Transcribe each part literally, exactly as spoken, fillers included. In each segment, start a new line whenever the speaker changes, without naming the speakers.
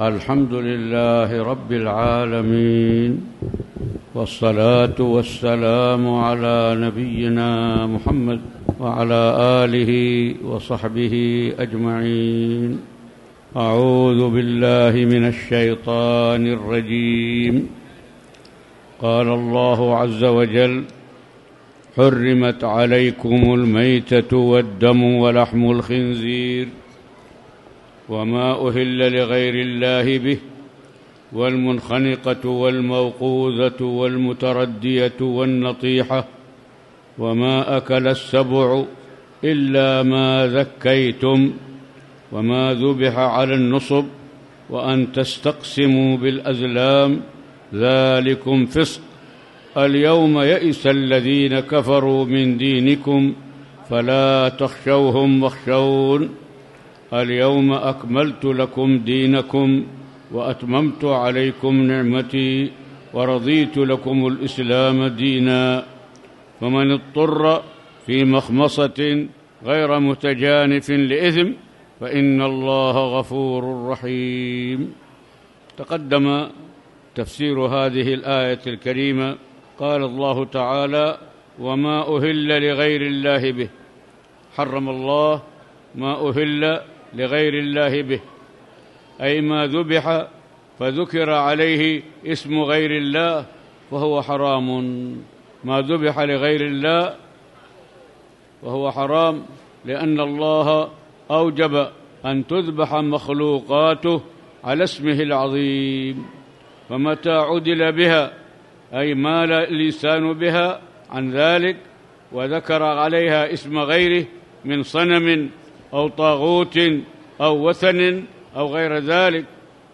الحمد لله رب العالمين، والصلاة والسلام على نبينا محمد وعلى آله وصحبه أجمعين. أعوذ بالله من الشيطان الرجيم. قال الله عز وجل: حرمت عليكم الميتة والدم ولحم الخنزير وما أهل لغير الله به والمنخنقة والموقوذة والمتردية والنطيحة وما أكل السبع إلا ما ذكيتم وما ذبح على النصب وأن تستقسموا بالأزلام ذلكم فسق. اليوم يئس الذين كفروا من دينكم فلا تخشوهم واخشون اليوم أكملت لكم دينكم وأتممت عليكم نعمتي ورضيت لكم الإسلام دينا. فمن اضطر في مخمصة غير متجانف لإثم فإن الله غفور رحيم. تقدم تفسير هذه الآية الكريمة. قال الله تعالى: وما أهل لغير الله به. حرم الله ما أهل لغير الله به، أي ما ذبح فذكر عليه اسم غير الله فهو حرام. ما ذبح لغير الله وهو حرام، لأن الله أوجب أن تذبح مخلوقاته على اسمه العظيم، فمتى عدل بها أي مال الإنسان بها عن ذلك وذكر عليها اسم غيره من صنم أو طاغوت أو وثن أو غير ذلك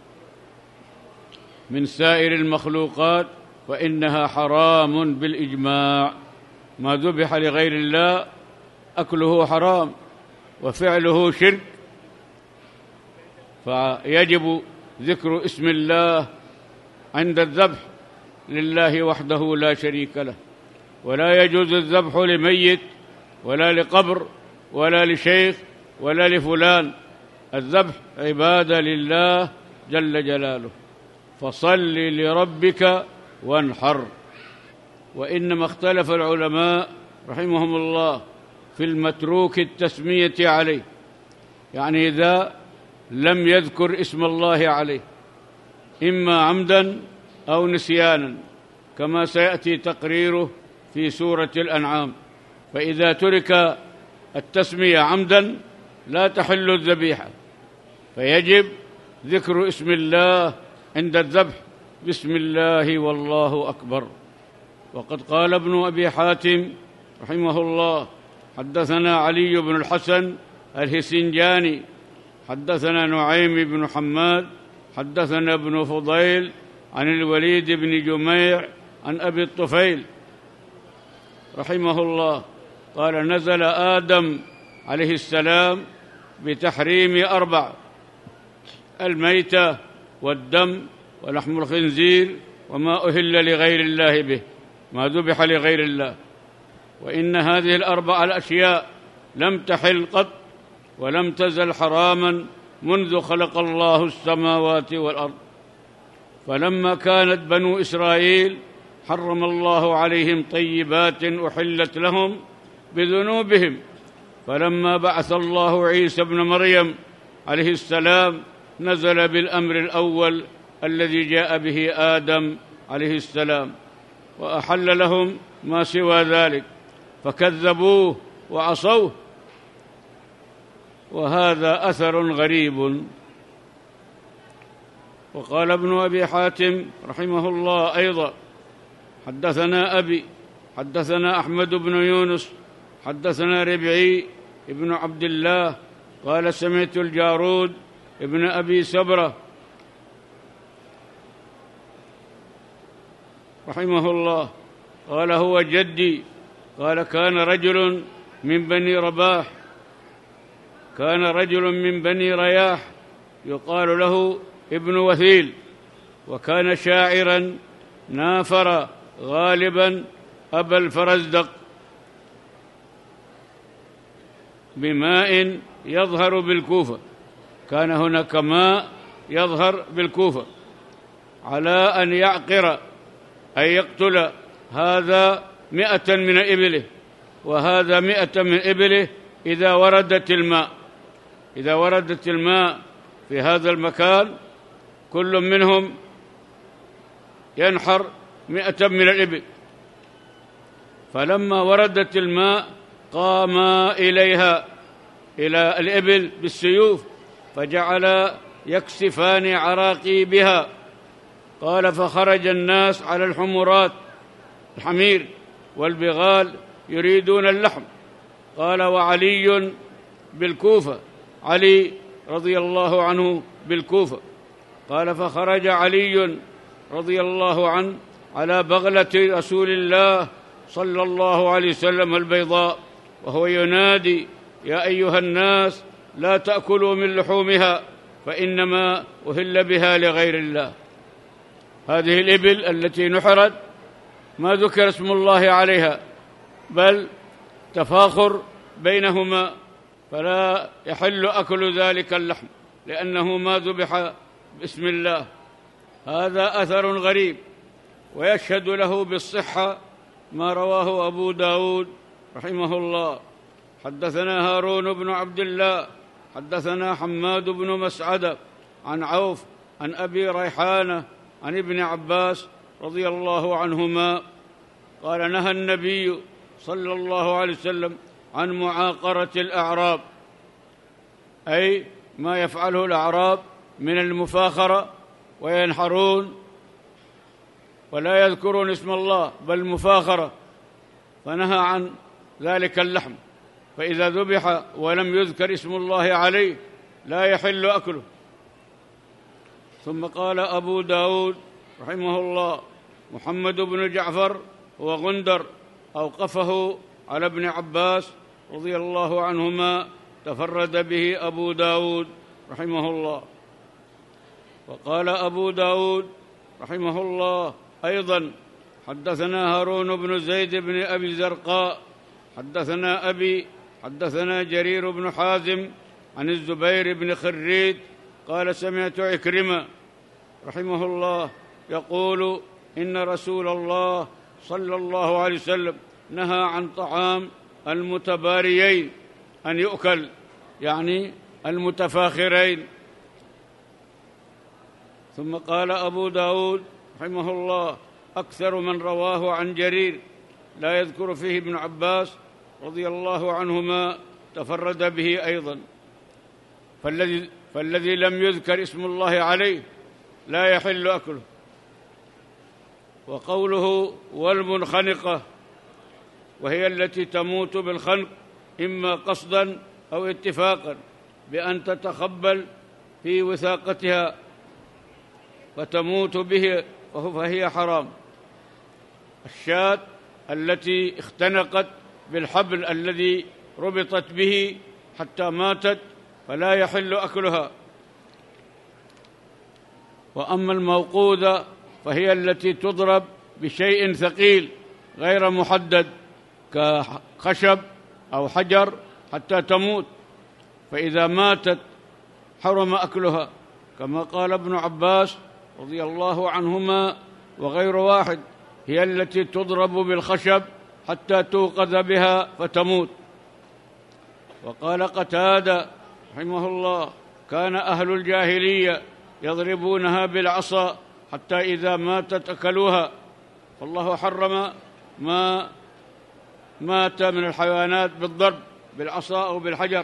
من سائر المخلوقات فإنها حرام بالإجماع. ما ذبح لغير الله أكله حرام وفعله شرك، فيجب ذكر اسم الله عند الذبح لله وحده لا شريك له، ولا يجوز الذبح لميت ولا لقبر ولا لشيخ ولا لفلان. الذبح عبادة لله جل جلاله، فصل لربك وانحر. وإنما اختلف العلماء رحمهم الله في المتروك التسمية عليه، يعني إذا لم يذكر اسم الله عليه إما عمدا أو نسيانا، كما سيأتي تقريره في سورة الأنعام. فإذا ترك التسمية عمدا لا تحل الذبيحة، فيجب ذكر اسم الله عند الذبح: بسم الله والله أكبر. وقد قال ابن أبي حاتم رحمه الله: حدثنا علي بن الحسن الهسنجاني حدثنا نعيم بن حماد حدثنا ابن فضيل عن الوليد بن جميع عن أبي الطفيل رحمه الله قال: نزل آدم عليه السلام بتحريم أربع: الميتة والدم ولحم الخنزير وما أهل لغير الله به، ما ذبح لغير الله. وإن هذه الأربع الأشياء لم تحل قط ولم تزل حراما منذ خلق الله السماوات والأرض. فلما كانت بنو إسرائيل حرم الله عليهم طيبات أحلت لهم بذنوبهم، فلما بعث الله عيسى ابن مريم عليه السلام نزل بالأمر الأول الذي جاء به آدم عليه السلام، وأحل لهم ما سوى ذلك فكذبوه وعصوه. وهذا أثر غريب. وقال ابن أبي حاتم رحمه الله أيضا: حدثنا أبي حدثنا أحمد بن يونس حدثنا ربعي ابن عبد الله قال: سمعت الجارود ابن أبي سبرة رحمه الله قال: هو جدي. قال: كان رجل من بني رباح كان رجل من بني رياح يقال له ابن وثيل، وكان شاعرا نافر غالبا أبا الفرزدق بماء يظهر بالكوفة. كان هناك ماء يظهر بالكوفة على أن يعقر أي يقتل هذا مئة من إبله وهذا مئة من إبله إذا وردت الماء إذا وردت الماء في هذا المكان كل منهم ينحر مئة من الإبل. فلما وردت الماء قاما إليها إلى الإبل بالسيوف فجعل يكسفان عراقيبها. قال فخرج الناس على الحمرات الحمير والبغال يريدون اللحم. قال وعلي بالكوفة، علي رضي الله عنه بالكوفة. قال فخرج علي رضي الله عنه على بغلة رسول الله صلى الله عليه وسلم البيضاء وهو ينادي يا أيها الناس لا تأكلوا من لحومها فإنما أهل بها لغير الله. هذه الإبل التي نحرت ما ذكر اسم الله عليها بل تفاخر بينهما، فلا يحل أكل ذلك اللحم لأنه ما ذبح باسم الله. هذا أثر غريب ويشهد له بالصحة ما رواه أبو داود رحمه الله. حدثنا هارون بن عبد الله حدثنا حماد بن مسعد عن عوف عن أبي ريحانة عن ابن عباس رضي الله عنهما قال نهى النبي صلى الله عليه وسلم عن معاقرة الأعراب، أي ما يفعله الأعراب من المفاخرة وينحرون ولا يذكرون اسم الله بل مفاخرة، فنهى عن ذلك اللحم. فإذا ذبح ولم يذكر اسم الله عليه لا يحل أكله. ثم قال أبو داود رحمه الله محمد بن جعفر وغندر أوقفه على ابن عباس رضي الله عنهما تفرد به أبو داود رحمه الله. وقال أبو داود رحمه الله أيضا حدثنا هارون بن زيد بن أبي زرقاء حدثنا أبي حدثنا جرير بن حازم عن الزبير بن خريت قال سمعت عكرمة رحمه الله يقول إن رسول الله صلى الله عليه وسلم نهى عن طعام المتباريين أن يؤكل، يعني المتفاخرين. ثم قال أبو داود رحمه الله أكثر من رواه عن جرير لا يذكر فيه ابن عباس رضي الله عنهما تفرد به أيضا. فالذي, فالذي لم يذكر اسم الله عليه لا يحل أكله. وقوله والمنخنقة وهي التي تموت بالخنق إما قصدا أو اتفاقا بأن تتخبل في وثاقتها فتموت به فهي حرام. الشاة التي اختنقت بالحبل الذي ربطت به حتى ماتت فلا يحل أكلها. وأما الموقوذة فهي التي تضرب بشيء ثقيل غير محدد كخشب أو حجر حتى تموت، فإذا ماتت حرم أكلها، كما قال ابن عباس رضي الله عنهما وغير واحد هي التي تضرب بالخشب حتى توقظ بها فتموت. وقال قتادة رحمه الله كان أهل الجاهلية يضربونها بالعصا حتى إذا ماتت أكلوها، فالله حرم ما مات من الحيوانات بالضرب بالعصا أو بالحجر.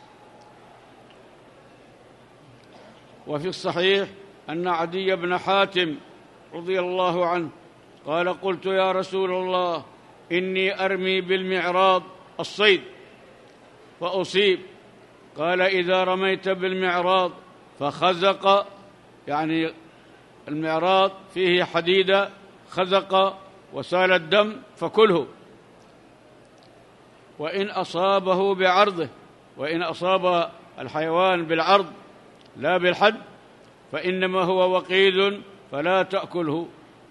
وفي الصحيح أن عدي بن حاتم رضي الله عنه قال قلت يا رسول الله إني أرمي بالمعراض الصيد فأصيب، قال إذا رميت بالمعراض فخزق، يعني المعراض فيه حديدة خزق وسال الدم فكله، وإن أصابه بعرضه، وإن أصاب الحيوان بالعرض لا بالحد فإنما هو وقيد فلا تأكله.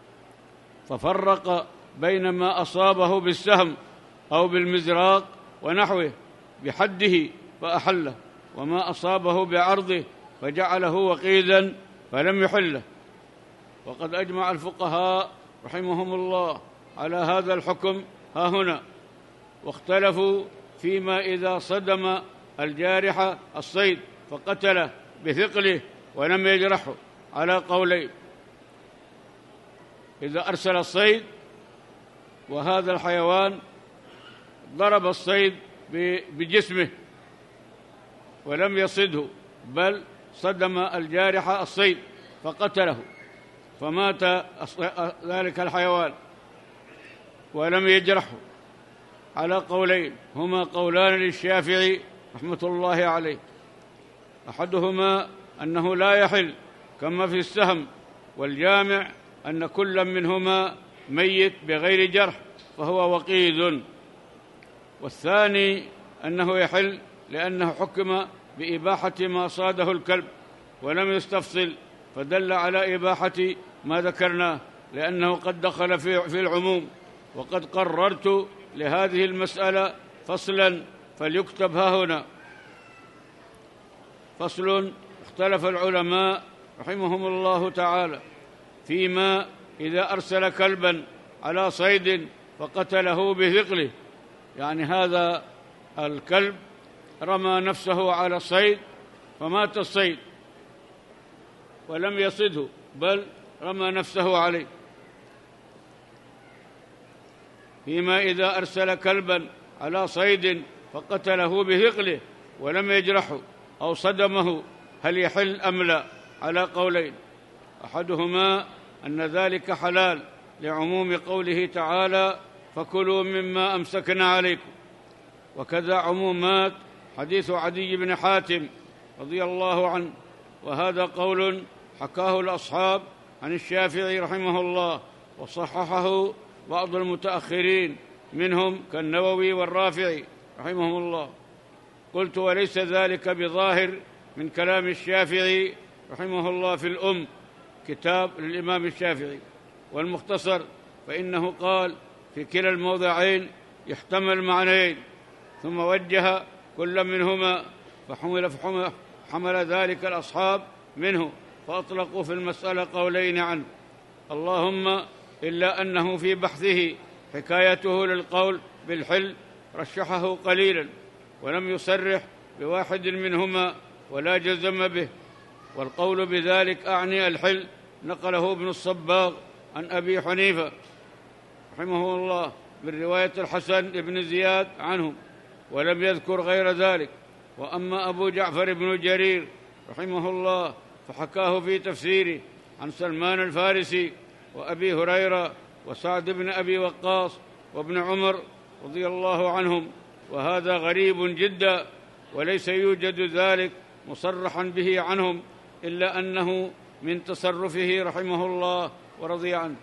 ففرق بين ما أصابه بالسهم أو بالمزراق ونحوه بحده فأحله، وما أصابه بعرضه فجعله وقيدا فلم يحله. وقد أجمع الفقهاء رحمهم الله على هذا الحكم ها هنا، واختلفوا فيما إذا صدم الجارح الصيد فقتله بثقله ولم يجرحه على قولين. إذا أرسل الصيد وهذا الحيوان ضرب الصيد بجسمه ولم يصده، بل صدم الجارح الصيد فقتله فمات ذلك الحيوان ولم يجرحه على قولين هما قولان للشافعي رحمة الله عليه. أحدهما أنه لا يحل كما في السهم، والجامع أن كل منهما ميت بغير جرح فهو وقيد. والثاني أنه يحل لأنه حكم بإباحة ما صاده الكلب ولم يستفصل، فدل على إباحة ما ذكرناه لأنه قد دخل في العموم. وقد قررت لهذه المسألة فصلا فليكتب ها هنا: فصل: اختلف العلماء رحمهم الله تعالى فيما إذا أرسل كلبا على صيد فقتله بثقله، يعني هذا الكلب رمى نفسه على الصيد فمات الصيد ولم يصده، بل رمى نفسه عليه. فيما إذا أرسل كلبا على صيد فقتله بثقله ولم يجرحه أو صدمه، هل يحل أم لا؟ على قولين. أحدهما أن ذلك حلال لعموم قوله تعالى: فكلوا مما أمسكنا عليكم. وكذا عمومات حديث عدي بن حاتم رضي الله عنه، وهذا قول حكاه الأصحاب عن الشافعي رحمه الله، وصححه بعض المتأخرين منهم كالنووي والرافعي رحمهم الله. قلت: وليس ذلك بظاهر من كلام الشافعي رحمه الله في الأم، كتاب للإمام الشافعي، والمختصر فإنه قال في كلا الموضعين يحتمل معنيين، ثم وجه كل منهما فحمل, فحمل حمل ذلك الأصحاب منه فأطلقوا في المسألة قولين عنه، اللهم إلا أنه في بحثه حكايته للقول بالحل رشحه قليلا ولم يصرح بواحد منهما ولا جزم به. والقول بذلك أعني الحل نقله ابن الصباغ عن أبي حنيفة رحمه الله من رواية الحسن بن زياد عنه، ولم يذكر غير ذلك. وأما أبو جعفر بن جرير رحمه الله فحكاه في تفسيره عن سلمان الفارسي وأبي هريرة وسعد بن أبي وقاص وابن عمر رضي الله عنهم، وهذا غريب جدا، وليس يوجد ذلك مصرحا به عنهم إلا أنه من تصرفه رحمه الله ورضي عنه.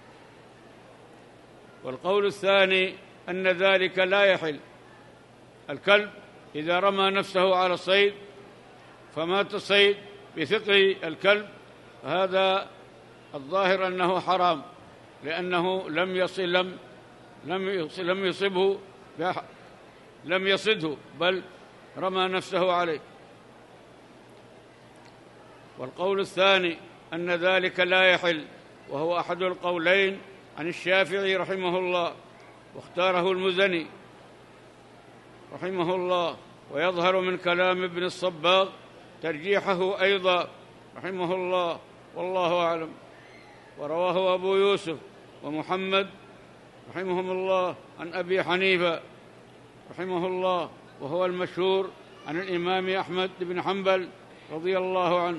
والقول الثاني أن ذلك لا يحل. الكلب إذا رمى نفسه على الصيد فمات الصيد بثقل الكلب، هذا الظاهر أنه حرام، لأنه لم يصل لم لم لم يصبه لم يصده، بل رمى نفسه عليه. والقول الثاني أن ذلك لا يحل، وهو أحد القولين عن الشافعي رحمه الله، واختاره المزني رحمه الله، ويظهر من كلام ابن الصباغ ترجيحه أيضا رحمه الله، والله أعلم. ورواه أبو يوسف ومحمد رحمهم الله عن أبي حنيفة رحمه الله، وهو المشهور عن الإمام أحمد بن حنبل رضي الله عنه.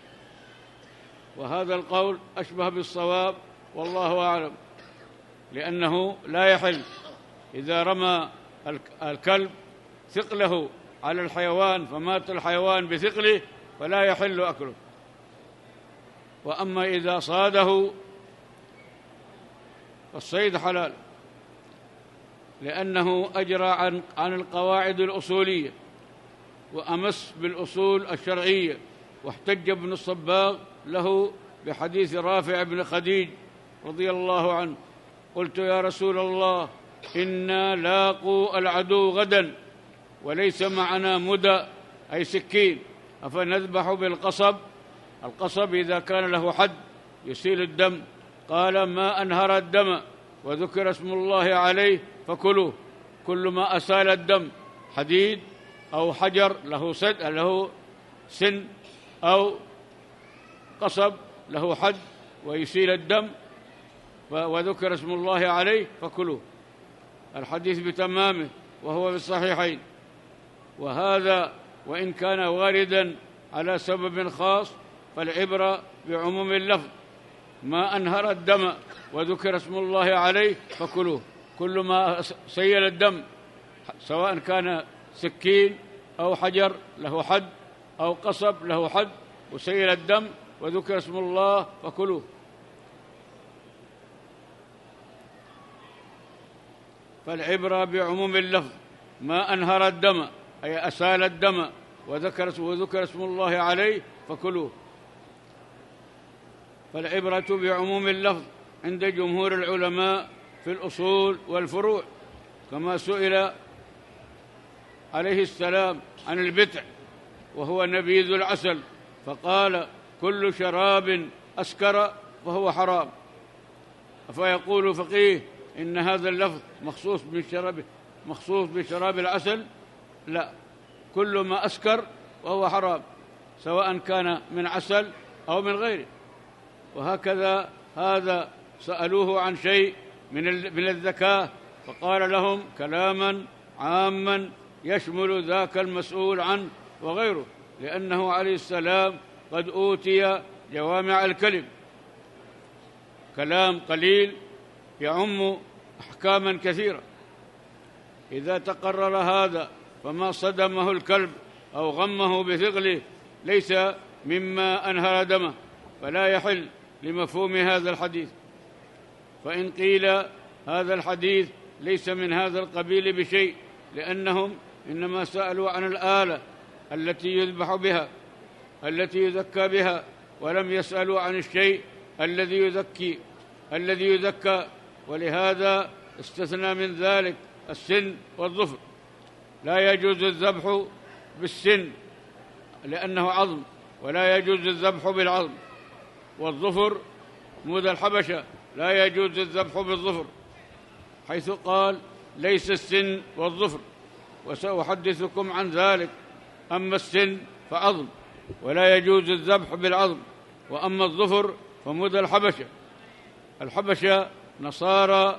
وهذا القول أشبه بالصواب والله أعلم، لأنه لا يحل إذا رمى الكلب ثقله على الحيوان فمات الحيوان بثقله فلا يحل أكله. وأما إذا صاده فالصيد حلال، لأنه أجرى عن عن القواعد الأصولية وأمس بالأصول الشرعية. واحتج ابن الصباغ له بحديث رافع بن خديج رضي الله عنه: قلت يا رسول الله إنا لاقوا العدو غدا وليس معنا مدى أي سكين، أفنذبح بالقصب؟ القصب إذا كان له حد يسيل الدم، قال ما أنهر الدم وذكر اسم الله عليه فكلوه. كل ما أسال الدم، حديد أو حجر له سد له سن أو قصب له حد ويسيل الدم وذكر اسم الله عليه فكلوه. الحديث بتمامه وهو في الصحيحين. وهذا وإن كان واردا على سبب خاص فالعبرة بعموم اللفظ. ما أنهر الدم وذكر اسم الله عليه فكلوه. كل ما سيل الدم سواء كان سكين أو حجر له حد أو قصب له حد وسيل الدم وذكر اسم الله فكلوه. فالعبرة بعموم اللفظ. ما أنهر الدم أي أسال الدم وذكر وذكر اسم الله عليه فكلوه. فالعبرة بعموم اللفظ عند جمهور العلماء في الأصول والفروع. كما سئل عليه السلام عن البتع وهو نبيذ العسل فقال كل شراب أسكر فهو حرام. فيقول فقيه إن هذا اللفظ مخصوص بالشراب مخصوص بشراب العسل؟ لا، كل ما أسكر وهو حرام سواء كان من عسل أو من غيره. وهكذا هذا سألوه عن شيء من من الزكاة فقال لهم كلاما عاما يشمل ذاك المسؤول عنه وغيره، لأنه عليه السلام قد أوتي جوامع الكلم، كلام قليل يعم أحكاما كثيرة. إذا تقرر هذا فما صدمه الكلب أو غمه بثقله ليس مما أنهر دمه، فلا يحل لمفهوم هذا الحديث. فإن قيل هذا الحديث ليس من هذا القبيل بشيء، لأنهم إنما سألوا عن الآلة التي يذبح بها التي يذكى بها، ولم يسألوا عن الشيء الذي يذكي الذي يذكى ولهذا استثنى من ذلك السن والظفر. لا يجوز الذبح بالسن لأنه عظم، ولا يجوز الذبح بالعظم. والظفر مود الحبشة لا يجوز الذبح بالظفر، حيث قال ليس السن والظفر، وسأحدثكم عن ذلك. أما السن فعظم ولا يجوز الذبح بالعظم، وأما الظفر فمود الحبشة. الحبشة نصارى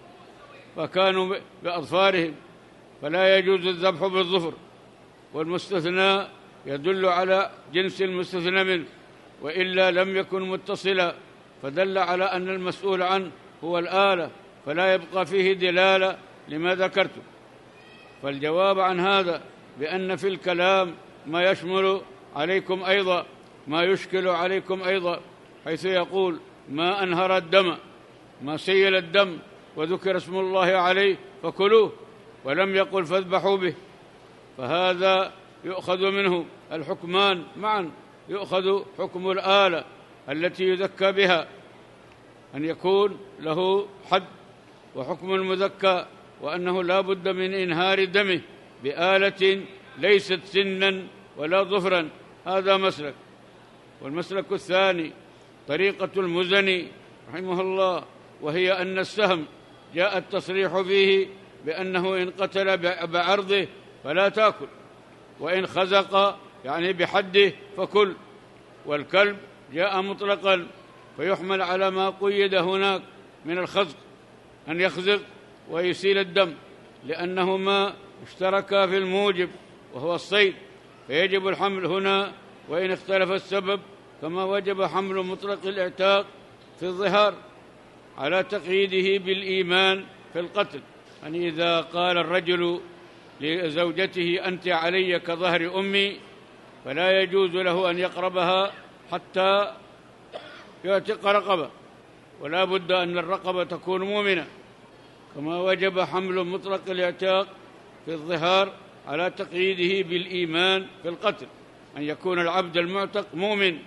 فكانوا بأظفارهم، فلا يجوز الذبح بالظفر. والمستثنى يدل على جنس المستثنى منه، وإلا لم يكن متصلا، فدل على أن المسؤول عنه هو الآلة، فلا يبقى فيه دلالة لما ذكرته. فالجواب عن هذا بأن في الكلام ما يشمل عليكم أيضا ما يشكل عليكم أيضا، حيث يقول ما أنهر الدم، ما سيل الدم وذكر اسم الله عليه فكلوه، ولم يقل فاذبحوا به. فهذا يؤخذ منه الحكمان معا، يؤخذ حكم الآلة التي يذكى بها أن يكون له حد، وحكم المذكى وأنه لا بد من إنهار دمه بآلة ليست سنا ولا ظفرا. هذا مسلك. والمسلك الثاني طريقة المزني رحمه الله، وهي أن السهم جاء التصريح فيه بأنه إن قتل بعرضه فلا تأكل، وإن خزق يعني بحده فكل. والكلب جاء مطلقا فيحمل على ما قيد هناك من الخزق، أن يخزق ويسيل الدم، لأنهما اشتركا في الموجب وهو الصيد، فيجب الحمل هنا وإن اختلف السبب، كما وجب حمل مطلق الاعتاق في الظهار على تقييده بالإيمان في القتل. يعني إذا قال الرجل لزوجته أنت علي كظهر أمي، فلا يجوز له أن يقربها حتى يعتق رقبة، ولا بد أن الرقبة تكون مؤمنة، كما وجب حمل مطلق الاعتاق في الظهار على تقييده بالإيمان في القتل، أن يكون العبد المعتق مؤمن.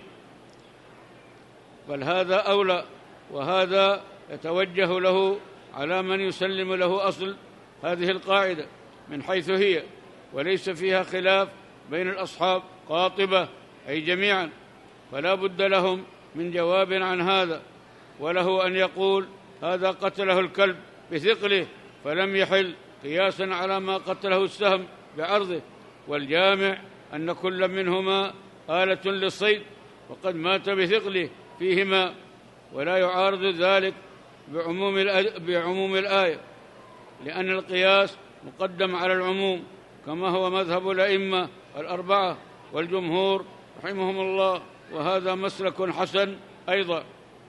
بل هذا أولى، وهذا يتوجه له على من يسلم له أصل هذه القاعدة من حيث هي، وليس فيها خلاف بين الأصحاب قاطبة أي جميعا. فلا بد لهم من جواب عن هذا، وله أن يقول هذا قتله الكلب بثقله فلم يحل قياسا على ما قتله السهم بعرضه، والجامع أن كل منهما آلة للصيد وقد مات بثقله فيهما، ولا يعارض ذلك بعموم بعموم الآية، لأن القياس مقدم على العموم كما هو مذهب الأئمة الأربعة والجمهور رحمهم الله، وهذا مسلك حسن. أيضا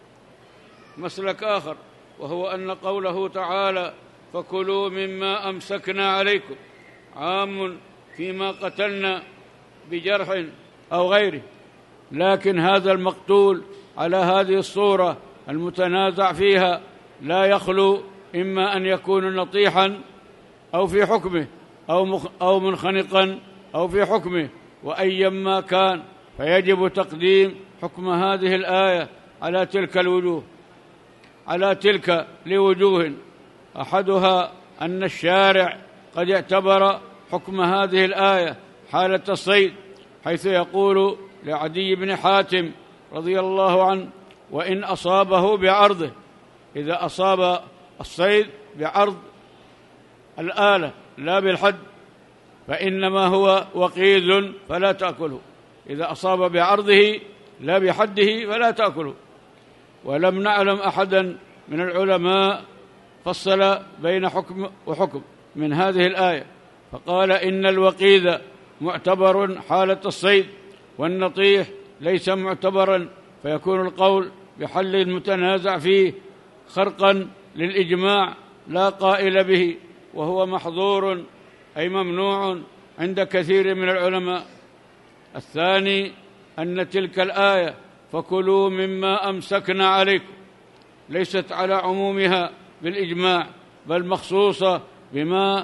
مسلك آخر وهو أن قوله تعالى فكلوا مما أمسكنا عليكم عام فيما قتلنا بجرح أو غيره، لكن هذا المقتول على هذه الصورة المتنازع فيها لا يخلو إما أن يكون نطيحا أو في حكمه أو, مخ أو منخنقا أو في حكمه، وأيما كان فيجب تقديم حكم هذه الآية على تلك الوجوه على تلك لوجوه، أحدها أن الشارع قد اعتبر حكم هذه الآية حالة الصيد، حيث يقول لعدي بن حاتم رضي الله عنه وإن أصابه بعرضه، إذا أصاب الصيد بعرض الآلة لا بالحد فإنما هو وقيد فلا تأكله، إذا أصاب بعرضه لا بحده فلا تأكله. ولم نعلم أحدا من العلماء فصل بين حكم وحكم من هذه الآية، فقال إن الوقيد معتبر حالة الصيد والنطيح ليس معتبرا، فيكون القول بحل المتنازع فيه خرقا للإجماع لا قائل به، وهو محظور أي ممنوع عند كثير من العلماء. الثاني أن تلك الآية فكلوا مما أمسكنا عليكم ليست على عمومها بالإجماع، بل مخصوصة بما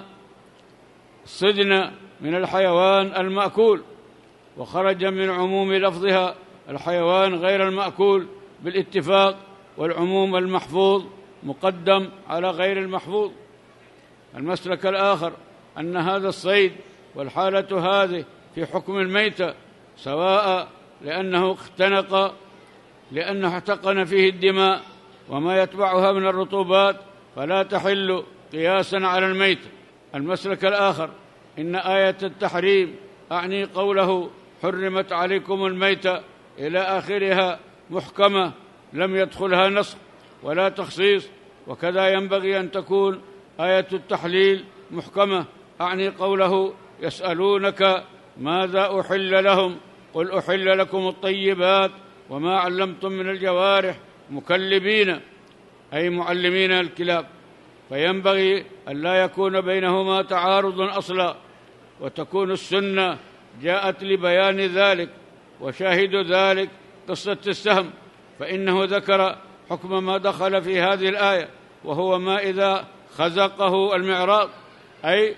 صدنا من الحيوان المأكول، وخرج من عموم لفظها الحيوان غير المأكول بالاتفاق، والعموم المحفوظ مقدم على غير المحفوظ. المسلك الآخر أن هذا الصيد والحالة هذه في حكم الميتة سواء، لأنه اختنق لأنه احتقن فيه الدماء وما يتبعها من الرطوبات فلا تحل قياسا على الميتة. المسلك الآخر إن آية التحريم أعني قوله حرمت عليكم الميتة إلى آخرها محكمة لم يدخلها نسخ ولا تخصيص، وكذا ينبغي أن تكون آية التحليل محكمة، أعني قوله يسألونك ماذا أحل لهم قل أحل لكم الطيبات وما علمتم من الجوارح مكلبين أي معلمين الكلاب، فينبغي أن لا يكون بينهما تعارض أصلا، وتكون السنة جاءت لبيان ذلك، وشاهد ذلك قصة السهم، فإنه ذكر حكم ما دخل في هذه الآية، وهو ما إذا خزقه المعراض أي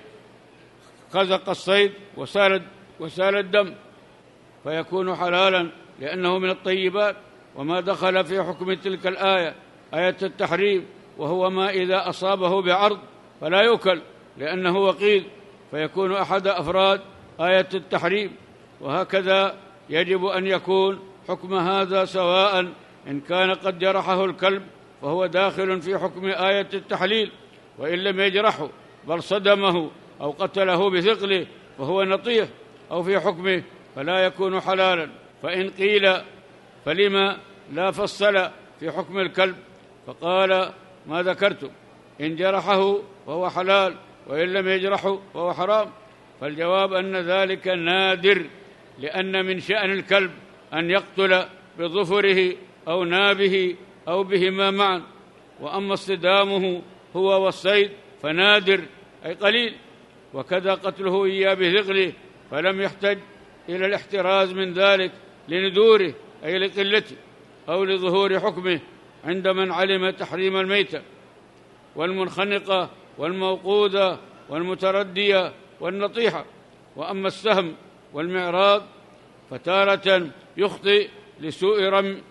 خزق الصيد وسال وسال الدم فيكون حلالا لأنه من الطيبات. وما دخل في حكم تلك الآية آية التحريم وهو ما إذا أصابه بعرض فلا يؤكل لأنه وقيد، فيكون أحد أفراد آية التحريم. وهكذا يجب أن يكون حكم هذا سواء إن كان قد جرحه الكلب فهو داخل في حكم آية التحليل، وإن لم يجرحه بل صدمه أو قتله بثقله فهو نطيح أو في حكمه فلا يكون حلالا. فإن قيل فلما لا فصل في حكم الكلب فقال ما ذكرتم، إن جرحه فهو حلال وإن لم يجرحه فهو حرام، فالجواب أن ذلك نادر، لأن من شأن الكلب أن يقتل بظفره أو نابه أو بهما معا، وأما اصطدامه هو والصيد فنادر أي قليل، وكذا قتله إياه بثقله فلم يحتج إلى الاحتراز من ذلك لندوره أي لقلته أو لظهور حكمه عند من علم تحريم الميتة والمنخنقة والموقوذة والمتردية والنطيحة. وأما السهم والمعراض فتارة يخطئ لسوء رمي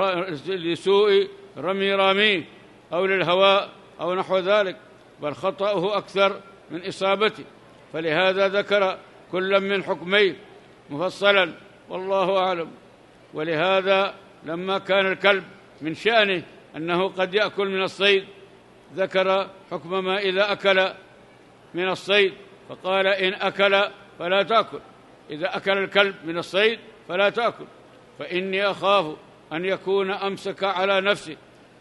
لسوء رمي راميه أو للهواء أو نحو ذلك، بل خطأه أكثر من إصابته، فلهذا ذكر كل من حكميه مفصلا، والله أعلم. ولهذا لما كان الكلب من شأنه أنه قد يأكل من الصيد ذكر حكم ما إذا أكل من الصيد، فقال إن أكل فلا تأكل، إذا أكل الكلب من الصيد فلا تأكل، فإني أخاف أن يكون أمسك على نفسه.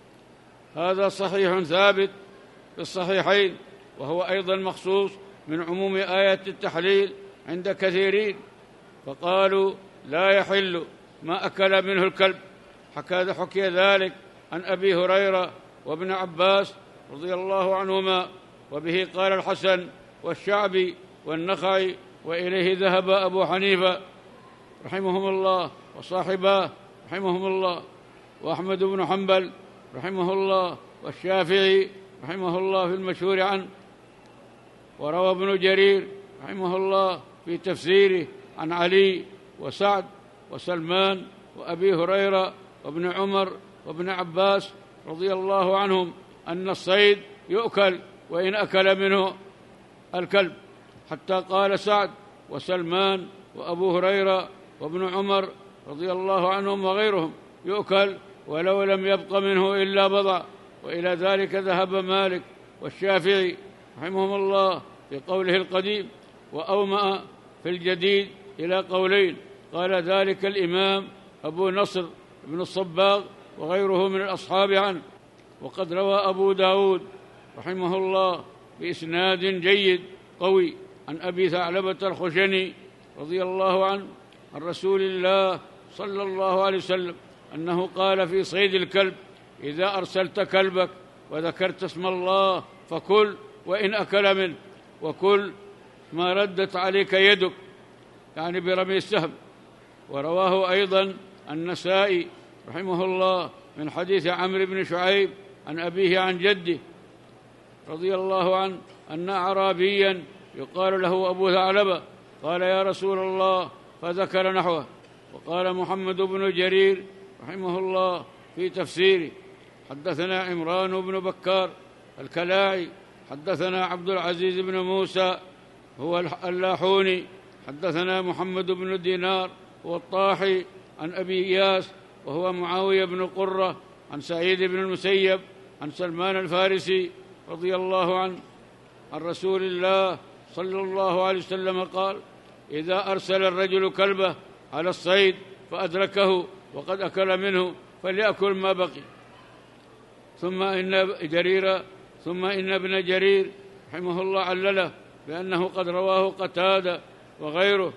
هذا صحيح ثابت في الصحيحين، وهو أيضا مخصوص من عموم آية التحليل عند كثيرين، فقالوا لا يحل ما أكل منه الكلب. حكى حكي ذلك عن أبي هريرة وابن عباس رضي الله عنهما، وبه قال الحسن والشعبي والنخعي، وإليه ذهب أبو حنيفة رحمهم الله وصاحباه رحمهم الله، وأحمد بن حنبل رحمه الله، والشافعي رحمه الله في المشهور عنه. وروى ابن جرير رحمه الله في تفسيره عن علي وسعد وسلمان وأبي هريرة وابن عمر وابن عباس رضي الله عنهم أن الصيد يؤكل وإن أكل منه الكلب، حتى قال سعد وسلمان وأبو هريرة وابن عمر رضي الله عنهم وغيرهم يؤكل ولو لم يبق منه إلا بضع. وإلى ذلك ذهب مالك والشافعي رحمهم الله في قوله القديم، وأومأ في الجديد إلى قولين، قال ذلك الإمام أبو نصر بن الصباغ وغيره من الأصحاب عنه. وقد روى أبو داود رحمه الله بإسناد جيد قوي عن أبي ثعلبة الخشني رضي الله عنه عن رسول الله صلى الله عليه وسلم أنه قال في صيد الكلب: إذا أرسلت كلبك وذكرت اسم الله فكل وإن أكل منه، وكل ما ردت عليك يدك، يعني برمي السهم. ورواه أيضا النسائي رحمه الله من حديث عمرو بن شعيب عن أبيه عن جده رضي الله عنه أن أعرابيا يقال له أبو ثعلبة قال: يا رسول الله، فذكر نحوه. وقال محمد بن جرير رحمه الله في تفسيره: حدثنا عمران بن بكار الكلاعي، حدثنا عبد العزيز بن موسى هو اللاحوني، حدثنا محمد بن دينار هو الطاحي عن أبي إياس وهو معاوية بن قرة عن سعيد بن المسيب عن سلمان الفارسي رضي الله عنه عن رسول الله صلى الله عليه وسلم قال: إذا أرسل الرجل كلبه على الصيد فأدركه وقد أكل منه فليأكل ما بقي. ثم إن جرير ثم إن ابن جرير رحمه الله علله بأنه قد رواه قتادة وغيره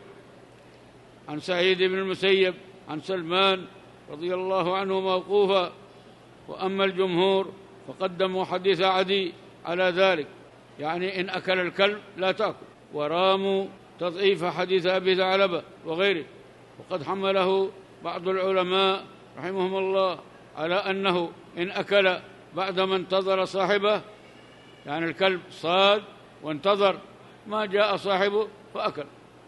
عن سعيد بن المسيب عن سلمان رضي الله عنه موقوفا، وأما الجمهور فقدموا حديث عدي على ذلك، يعني إن أكل الكلب لا تأكل، وراموا تضعيف حديث أبي ثعلبة وغيره. وقد حمله بعض العلماء رحمهم الله على أنه إن أكل بعدما انتظر صاحبه، يعني الكلب صاد وانتظر ما جاء صاحبه فأكل،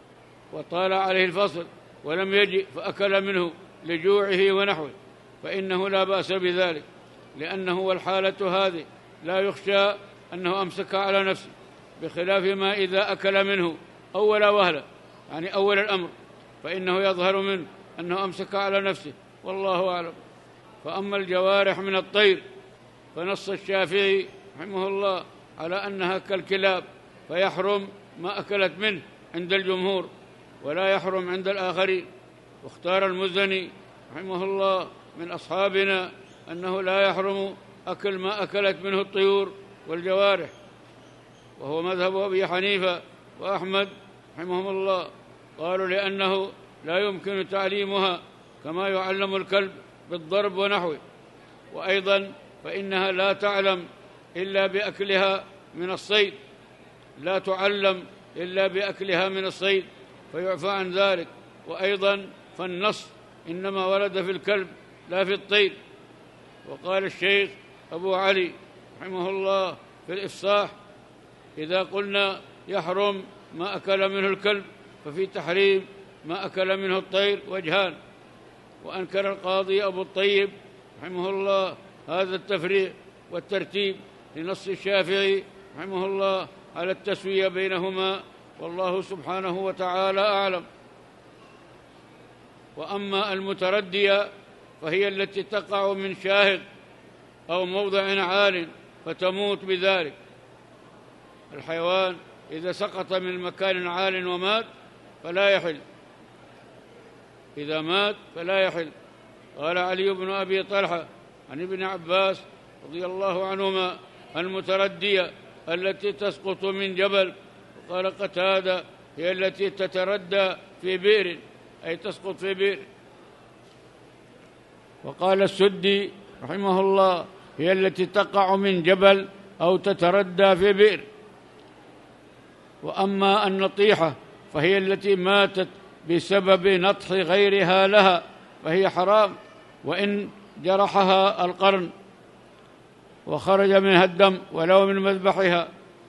وطال عليه الفصل ولم يجئ فأكل منه لجوعه ونحوه، فإنه لا بأس بذلك، لأنه والحالة هذه لا يخشى أنه أمسك على نفسه، بخلاف ما إذا أكل منه أول وهلة، يعني أول الأمر، فإنه يظهر منه أنه أمسك على نفسه، والله أعلم. فأما الجوارح من الطير فنص الشافعي رحمه الله على أنها كالكلاب، فيحرم ما أكلت منه عند الجمهور ولا يحرم عند الآخرين. واختار المزني رحمه الله من أصحابنا أنه لا يحرم أكل ما أكلت منه الطيور والجوارح، وهو مذهب أبي حنيفة وأحمد رحمهم الله، قالوا لأنه لا يمكن تعليمها كما يعلم الكلب بالضرب ونحوه، وأيضا فإنها لا تعلم إلا بأكلها من الصيد، لا تعلم إلا بأكلها من الصيد فيعفى عن ذلك. وأيضا فالنص إنما ورد في الكلب لا في الطير. وقال الشيخ أبو علي رحمه الله في الإفصاح: إذا قلنا يحرم ما أكل منه الكلب ففي تحريم ما أكل منه الطير وجهان. وأنكر القاضي أبو الطيب رحمه الله هذا التفريق والترتيب لنص الشافعي رحمه الله على التسوية بينهما، والله سبحانه وتعالى أعلم. وأما المتردية فهي التي تقع من شاهق أو موضع عال فتموت بذلك. الحيوان إذا سقط من مكان عال ومات فلا يحل، إذا مات فلا يحل. قال علي بن أبي طلحة عن ابن عباس رضي الله عنهما: المتردية التي تسقط من جبل. وقال قتادة: هي التي تتردى في بئر، أي تسقط في بئر. وقال السدي رحمه الله: هي التي تقع من جبل أو تتردى في بئر. وأما النطيحة فهي التي ماتت بسبب نطح غيرها لها فهي حرام، وإن جرحها القرن وخرج منها الدم ولو من مذبحها.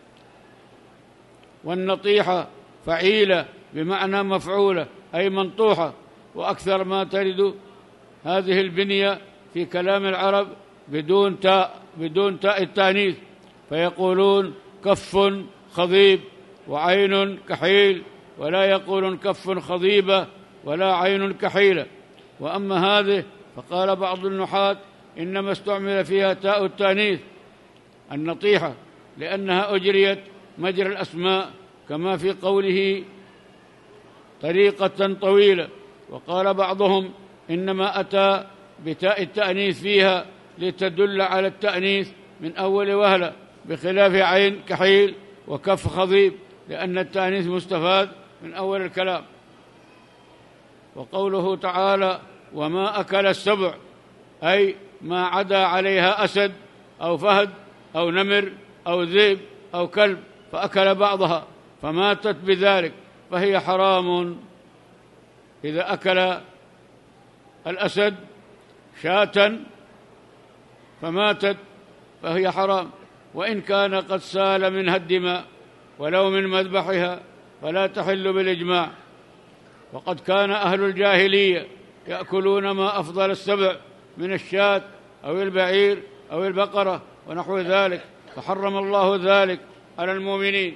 والنطيحة فعيلة بمعنى مفعولة، أي منطوحة، وأكثر ما ترد هذه البنية في كلام العرب بدون تاء بدون تاء التانيث، فيقولون كف خضيب وعين كحيل، ولا يقولون كف خضيبة ولا عين كحيلة. وأما هذه فقال بعض النحاة: إنما استعمل فيها تاء التانيث النطيحة لأنها أجريت مجرى الأسماء، كما في قوله طريقة طويلة. وقال بعضهم: إنما أتى بتاء التأنيث فيها لتدل على التأنيث من أول وهلة، بخلاف عين كحيل وكف خضيب، لأن التأنيث مستفاد من أول الكلام. وقوله تعالى: وما أكل السبع، أي ما عدا عليها أسد أو فهد أو نمر أو ذئب أو كلب فأكل بعضها فماتت بذلك فهي حرام. إذا أكل الأسد شاة فماتت فهي حرام، وإن كان قد سال منها الدماء ولو من مذبحها فلا تحل بالإجماع. وقد كان أهل الجاهلية يأكلون ما أفضل السبع من الشاة أو البعير أو البقرة ونحو ذلك، فحرم الله ذلك على المؤمنين.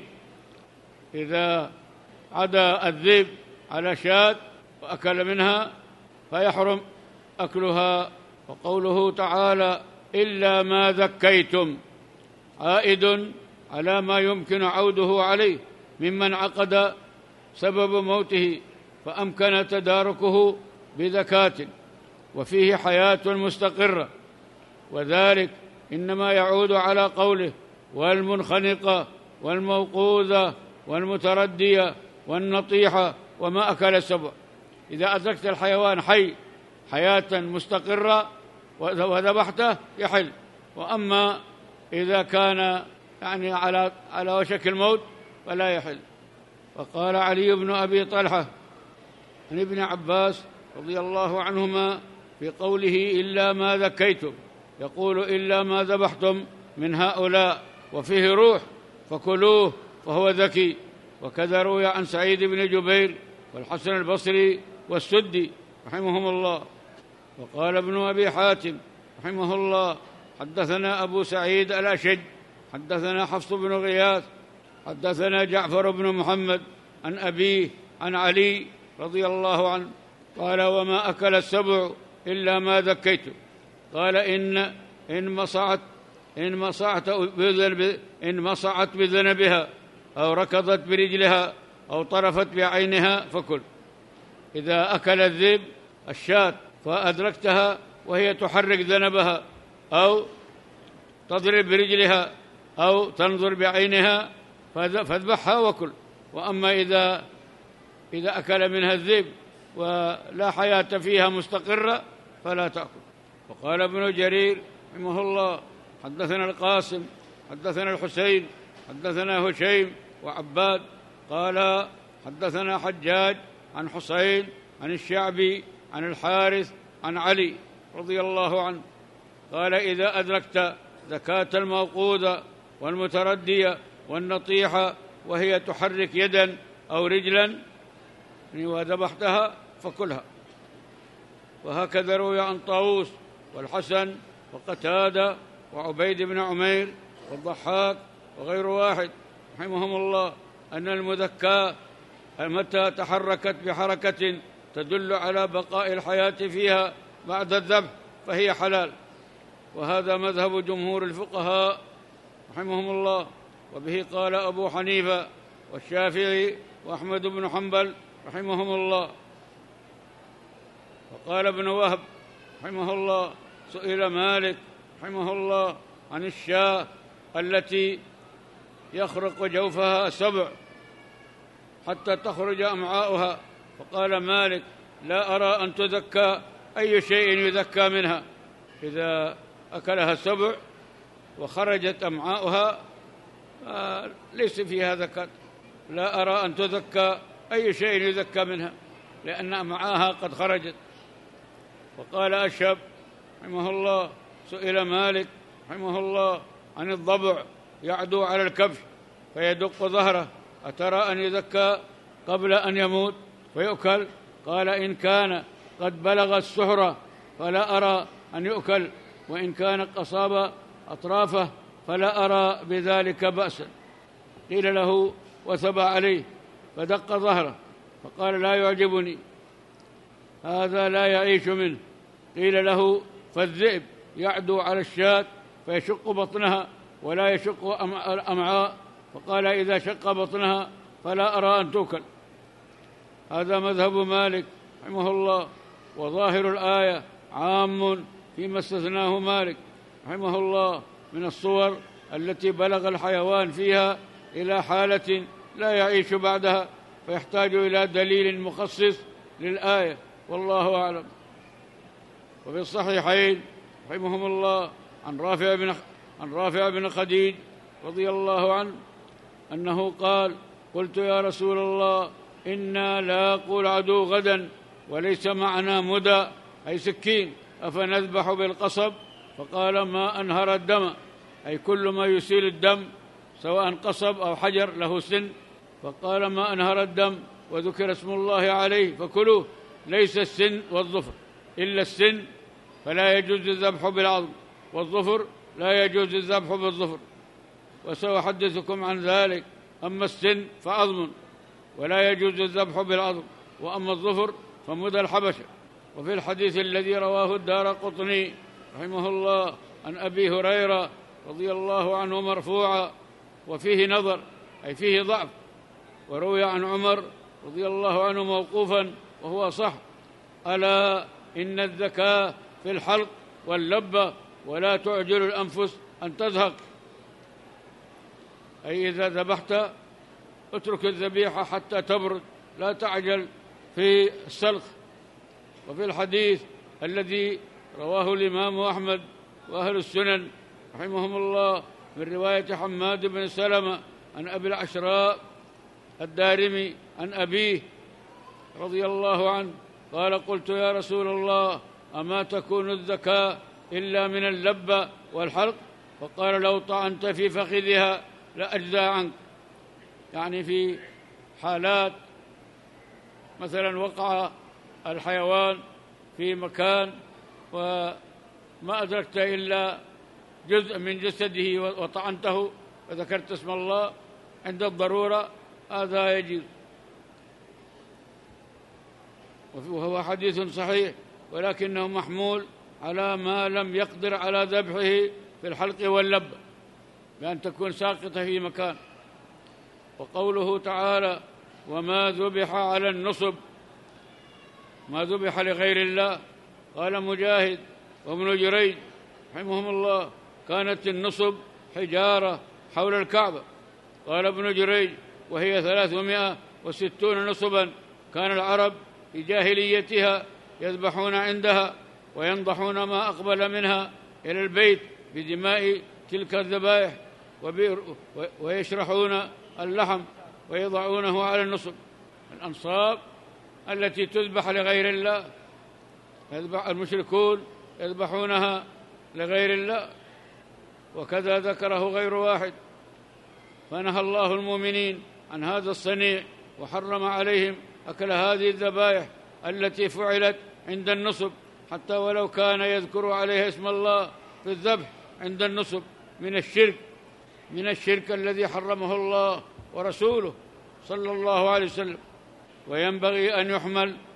إذا عدا الذئب على شاة وأكل منها فيحرم أكلها. وقوله تعالى: إلا ما ذكيتم، عائد على ما يمكن عوده عليه ممن عقد سبب موته فأمكن تداركه بذكاة وفيه حياة مستقرة، وذلك إنما يعود على قوله: والمنخنقة والموقوذة والمتردية والنطيحة وما أكل السبع. إذا أدركت الحيوان حي حياة مستقرة وذبحته يحل. وأما إذا كان يعني على على وشك الموت فلا يحل. وقال علي بن أبي طلحة عن ابن عباس رضي الله عنهما في قوله: إلا ما ذكيتم، يقول: إلا ما ذبحتم من هؤلاء وفيه روح فكلوه فهو ذكي. وكذا روي عن سعيد بن جبير والحسن البصري والسدي رحمهم الله. وقال ابن أبي حاتم رحمه الله: حدثنا أبو سعيد الأشج حدثنا حفص بن غياث حدثنا جعفر بن محمد عن أبيه عن علي رضي الله عنه قال: وما أكل السبع إلا ما ذكيتم. قال: إن إن مصعت إن مصعت بذنب إن مصعت بذنبها أو ركضت برجلها أو طرفت بعينها فكل. إذا أكل الذئب الشاة فأدركتها وهي تحرك ذنبها أو تضرب برجلها أو تنظر بعينها فاذبحها وكل. وأما إذا إذا أكل منها الذئب ولا حياة فيها مستقرة فلا تأكل. وقال ابن جرير رحمه الله: حدثنا القاسم حدثنا الحسين حدثنا هشيم وعباد قال: حدثنا حجاج عن حسين عن الشعبي عن الحارث عن علي رضي الله عنه قال: إذا أدركت زكاة الموقوذة والمتردية والنطيحة وهي تحرك يدا أو رجلا وذبحتها فكلها. وهكذا روي عن طاووس والحسن وقتادة وعبيد بن عمير والضحاك وغير واحد رحمهم الله أن المذكاة متى تحركت بحركة تدل على بقاء الحياة فيها بعد الذبح فهي حلال. وهذا مذهب جمهور الفقهاء رحمهم الله، وبه قال أبو حنيفة والشافعي وأحمد بن حنبل رحمهم الله. وقال ابن وهب رحمه الله: سئل مالك رحمه الله عن الشاة التي يخرق جوفها سبع حتى تخرج أمعاؤها، فقال مالك: لا أرى أن تذكى أي شيء يذكى منها، إذا أكلها السبع وخرجت أمعاؤها ليس فيها زكاة. لا أرى أن تذكى أي شيء يذكى منها لأن أمعاها قد خرجت. وقال أشهب رحمه الله: سئل مالك رحمه الله عن الضبع يعدو على الكبش فيدق ظهره، أترى أن يذكى قبل أن يموت ويؤكل؟ قال: إن كان قد بلغ السحرة فلا أرى أن يؤكل، وإن كان قصاب أطرافه فلا أرى بذلك بأسا. قيل له وثب عليه فدق ظهره فقال: لا يعجبني، هذا لا يعيش منه. قيل له: فالذئب يعدو على الشاة فيشق بطنها ولا يشق الأمعاء، فقال: إذا شق بطنها فلا أرى أن تؤكل. هذا مذهب مالك رحمه الله. وظاهر الآية عام فيما استثناه مالك رحمه الله من الصور التي بلغ الحيوان فيها إلى حالة لا يعيش بعدها، فيحتاج إلى دليل مخصص للآية، والله أعلم. وفي الصحيحين رحمهم الله عن رافع بن عن رافع بن خديج رضي الله عنه أنه قال: قلت يا رسول الله إنا لاقوا العدو غدا وليس معنا مدى أي سكين، أفنذبح بالقصب؟ فقال: ما أنهر الدم، أي كل ما يسيل الدم سواء قصب أو حجر له سن. فقال: ما أنهر الدم وذكر اسم الله عليه فكلوه، ليس السن والظفر، إلا السن فلا يجوز الذبح بالعظم، والظفر لا يجوز الذبح بالظفر، وسأحدثكم عن ذلك. أما السن فعظم ولا يجوز الذبح بالعظم، وأما الظفر فمدى الحبشة. وفي الحديث الذي رواه الدارقطني رحمه الله عن أبي هريرة رضي الله عنه مرفوعا وفيه نظر أي فيه ضعف، وروي عن عمر رضي الله عنه موقوفا وهو صح: ألا إن الذكاء في الحلق واللبة ولا تعجل الأنفس أن تزهق، أي إذا ذبحت اترك الذبيحة حتى تبرد، لا تعجل في السلخ. وفي الحديث الذي رواه الإمام أحمد وأهل السنن رحمهم الله من رواية حماد بن سلمة عن أبي العشراء الدارمي عن أبيه رضي الله عنه قال: قلت يا رسول الله أما تكون الذكاء إلا من اللبة والحلق؟ فقال: لو طعنت في فخذها لأجزى عنك، يعني في حالات مثلا وقع الحيوان في مكان وما أدركت إلا جزء من جسده وطعنته وذكرت اسم الله عند الضرورة، هذا يجوز. وهو حديث صحيح، ولكنه محمول على ما لم يقدر على ذبحه في الحلق واللب بأن تكون ساقطة في مكان. وقوله تعالى: وما ذبح على النصب، ما ذبح لغير الله. قال مجاهد وابن جريج رحمهم الله: كانت النصب حجارة حول الكعبة. قال ابن جريج: وهي ثلاثمائة وستون نصبا، كان العرب في جاهليتها يذبحون عندها وينضحون ما أقبل منها إلى البيت بدماء تلك الذبائح ويشرحون اللحم ويضعونه على النصب. الأنصاب التي تذبح لغير الله، يذبح المشركون يذبحونها لغير الله، وكذا ذكره غير واحد. فنهى الله المؤمنين عن هذا الصنيع وحرم عليهم أكل هذه الذبائح التي فعلت عند النصب، حتى ولو كان يذكر عليها اسم الله في الذبح عند النصب، من الشرك من الشرك الذي حرمه الله ورسوله صلى الله عليه وسلم. وينبغي أن يحمل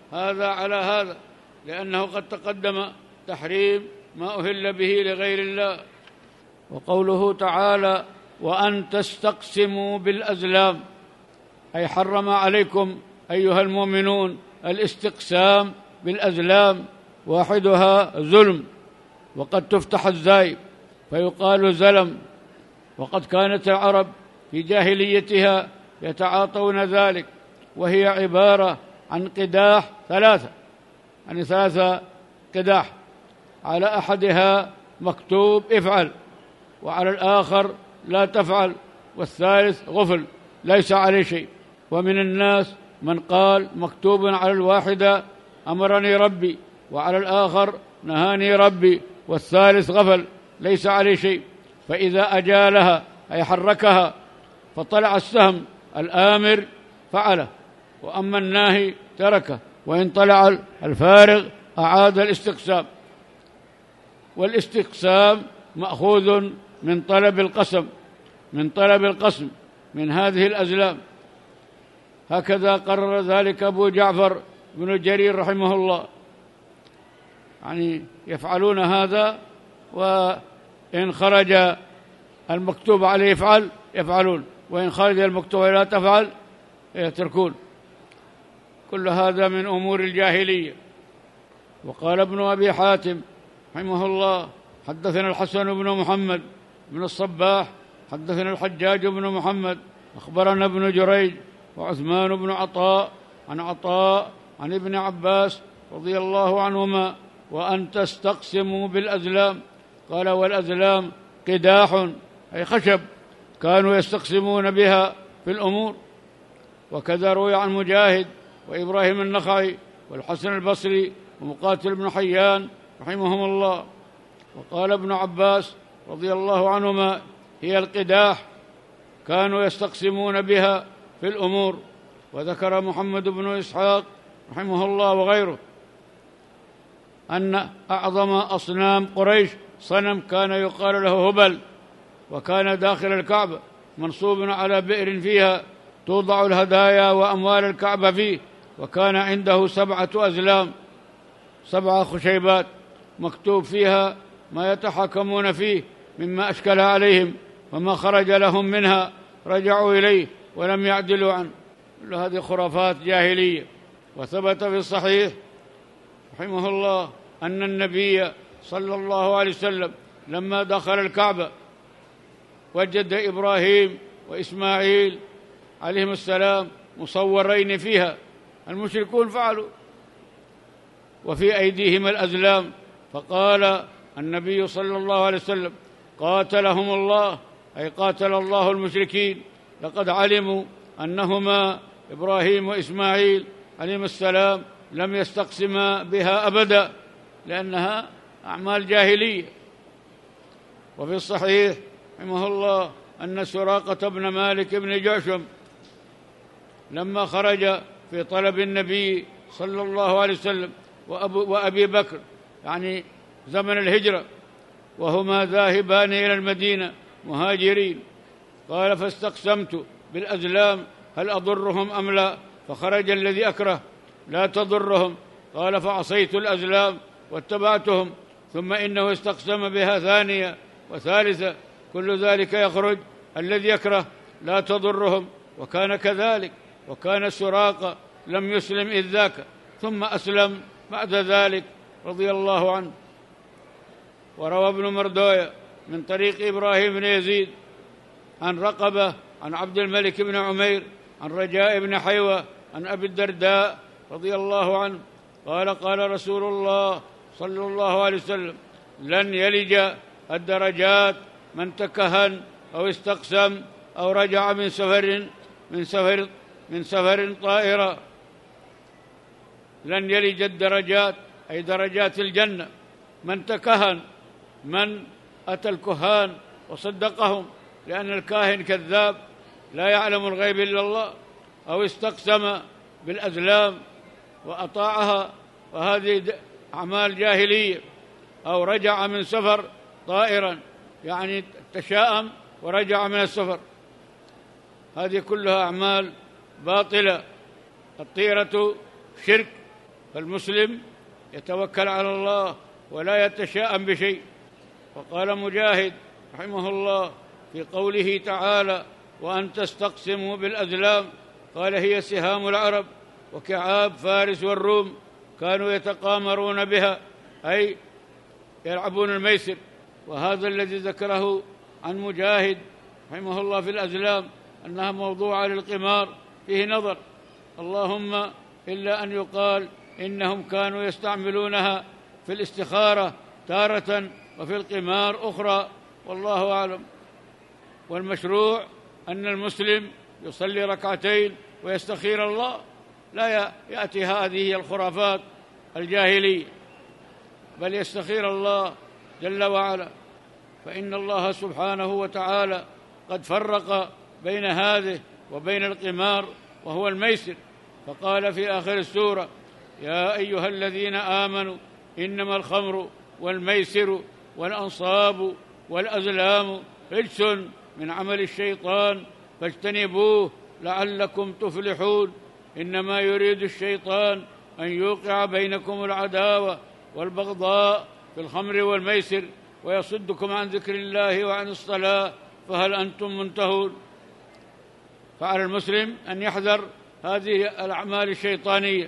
هذا على هذا، لأنه قد تقدم تحريم ما أهل به لغير الله. وقوله تعالى: وأن تستقسموا بالأزلام، أي حرم عليكم أيها المؤمنون الاستقسام بالأزلام، واحدها ظلم، وقد تفتح الزاي فيقال زلم. وقد كانت العرب في جاهليتها يتعاطون ذلك، وهي عبارة عن قداح ثلاثة، يعني ثلاثة قداح، على أحدها مكتوب افعل، وعلى الآخر لا تفعل، والثالث غفل ليس عليه شيء. ومن الناس من قال مكتوب على الواحدة أمرني ربي، وعلى الآخر نهاني ربي، والثالث غفل ليس عليه شيء. فإذا أجالها أي حركها فطلع السهم الآمر فعله، وأما الناهي تركه، وإن طلع الفارغ أعاد الاستقسام. والاستقسام مأخوذ من طلب القسم، من طلب القسم من هذه الأزلام. هكذا قرر ذلك أبو جعفر بن جرير رحمه الله، يعني يفعلون هذا، وإن خرج المكتوب عليه يفعل يفعلون، وإن خرج المكتوب لا تفعل يتركون. كل هذا من أمور الجاهلية. وقال ابن أبي حاتم رحمه الله: حدثنا الحسن بن محمد بن الصباح حدثنا الحجاج بن محمد أخبرنا ابن جريج وعثمان بن عطاء عن عطاء عن ابن عباس رضي الله عنهما: وأن تستقسموا بالأزلام. قال: والأزلام قداح، أي خشب، كانوا يستقسمون بها في الأمور. وكذا روي عن مجاهد وإبراهيم النخعي والحسن البصري ومقاتل بن حيان رحمهم الله. وقال ابن عباس رضي الله عنهما: هي القداح، كانوا يستقسمون بها في الأمور. وذكر محمد بن إسحاق رحمه الله وغيره أن أعظم أصنام قريش صنم كان يقال له هبل، وكان داخل الكعبة منصوب على بئر فيها توضع الهدايا وأموال الكعبة فيه، وكان عنده سبعة أزلام، سبعة خشيبات مكتوب فيها ما يتحكمون فيه مما أشكل عليهم، وما خرج لهم منها رجعوا إليه ولم يعدلوا عنه. كل هذه خرافات جاهلية. وثبت في الصحيح رحمه الله أن النبي صلى الله عليه وسلم لما دخل الكعبة وجد إبراهيم وإسماعيل عليهم السلام مصورين فيها، المشركون فعلوا، وفي أيديهما الأزلام، فقال النبي صلى الله عليه وسلم: قاتلهم الله، أي قاتل الله المشركين، لقد علموا أنهما إبراهيم وإسماعيل عليهم السلام لم يستقسما بها أبدا، لأنها أعمال جاهلية. وفي الصحيح رحمه الله أن سراقة بن مالك بن جعشم لما خرج في طلب النبي صلى الله عليه وسلم وأبي بكر، يعني زمن الهجرة، وهما ذاهبان إلى المدينة مهاجرين، قال: فاستقسمت بالأزلام هل أضرهم أم لا؟ فخرج الذي أكره: لا تضرهم. قال: فعصيت الأزلام واتبعتهم، ثم إنه استقسم بها ثانية وثالثة، كل ذلك يخرج الذي يكره لا تضرهم. وكان كذلك. وكان سراقة لم يسلم إذ ذاك، ثم أسلم بعد ذلك رضي الله عنه. وروى ابن مردوية من طريق إبراهيم بن يزيد عن رقبة عن عبد الملك بن عمير عن رجاء بن حيوة عن أبي الدرداء رضي الله عنه قال: قال رسول الله صلى الله عليه وسلم: لن يلج الدرجات من تكهن أو استقسم أو رجع من سفر من سفر من سفر طائرة. لن يلج الدرجات، أي درجات الجنة، من تكهن، من أتى الكهان وصدقهم، لأن الكاهن كذاب لا يعلم الغيب إلا الله، أو استقسم بالأزلام وأطاعها، وهذه أعمال جاهلية، أو رجع من سفر طائرا، يعني تشاءم ورجع من السفر، هذه كلها أعمال باطلة. الطيرة شرك، فالمسلم يتوكل على الله ولا يتشاءم بشيء. وقال مجاهد رحمه الله في قوله تعالى: وأن تستقسموا بالأزلام، قال: هي سهام العرب وكعاب فارس والروم، كانوا يتقامرون بها، أي يلعبون الميسر. وهذا الذي ذكره عن مجاهد رحمه الله في الأزلام أنها موضوعة للقمار فيه نظر، اللهم إلا أن يقال إنهم كانوا يستعملونها في الاستخارة تارة وفي القمار أخرى، والله أعلم. والمشروع أن المسلم يصلي ركعتين ويستخير الله، لا يأتي هذه الخرافات الجاهلية، بل يستخير الله جل وعلا، فإن الله سبحانه وتعالى قد فرق بين هذه وبين القمار وهو الميسر، فقال في آخر السورة: يا أيها الذين آمنوا إنما الخمر والميسر والأنصاب والأزلام رجس من عمل الشيطان فاجتنبوه لعلكم تفلحون. إنما يريد الشيطان أن يوقع بينكم العداوة والبغضاء في الخمر والميسر ويصدكم عن ذكر الله وعن الصلاة فهل أنتم منتهون؟ فعلى المسلم أن يحذر هذه الأعمال الشيطانية.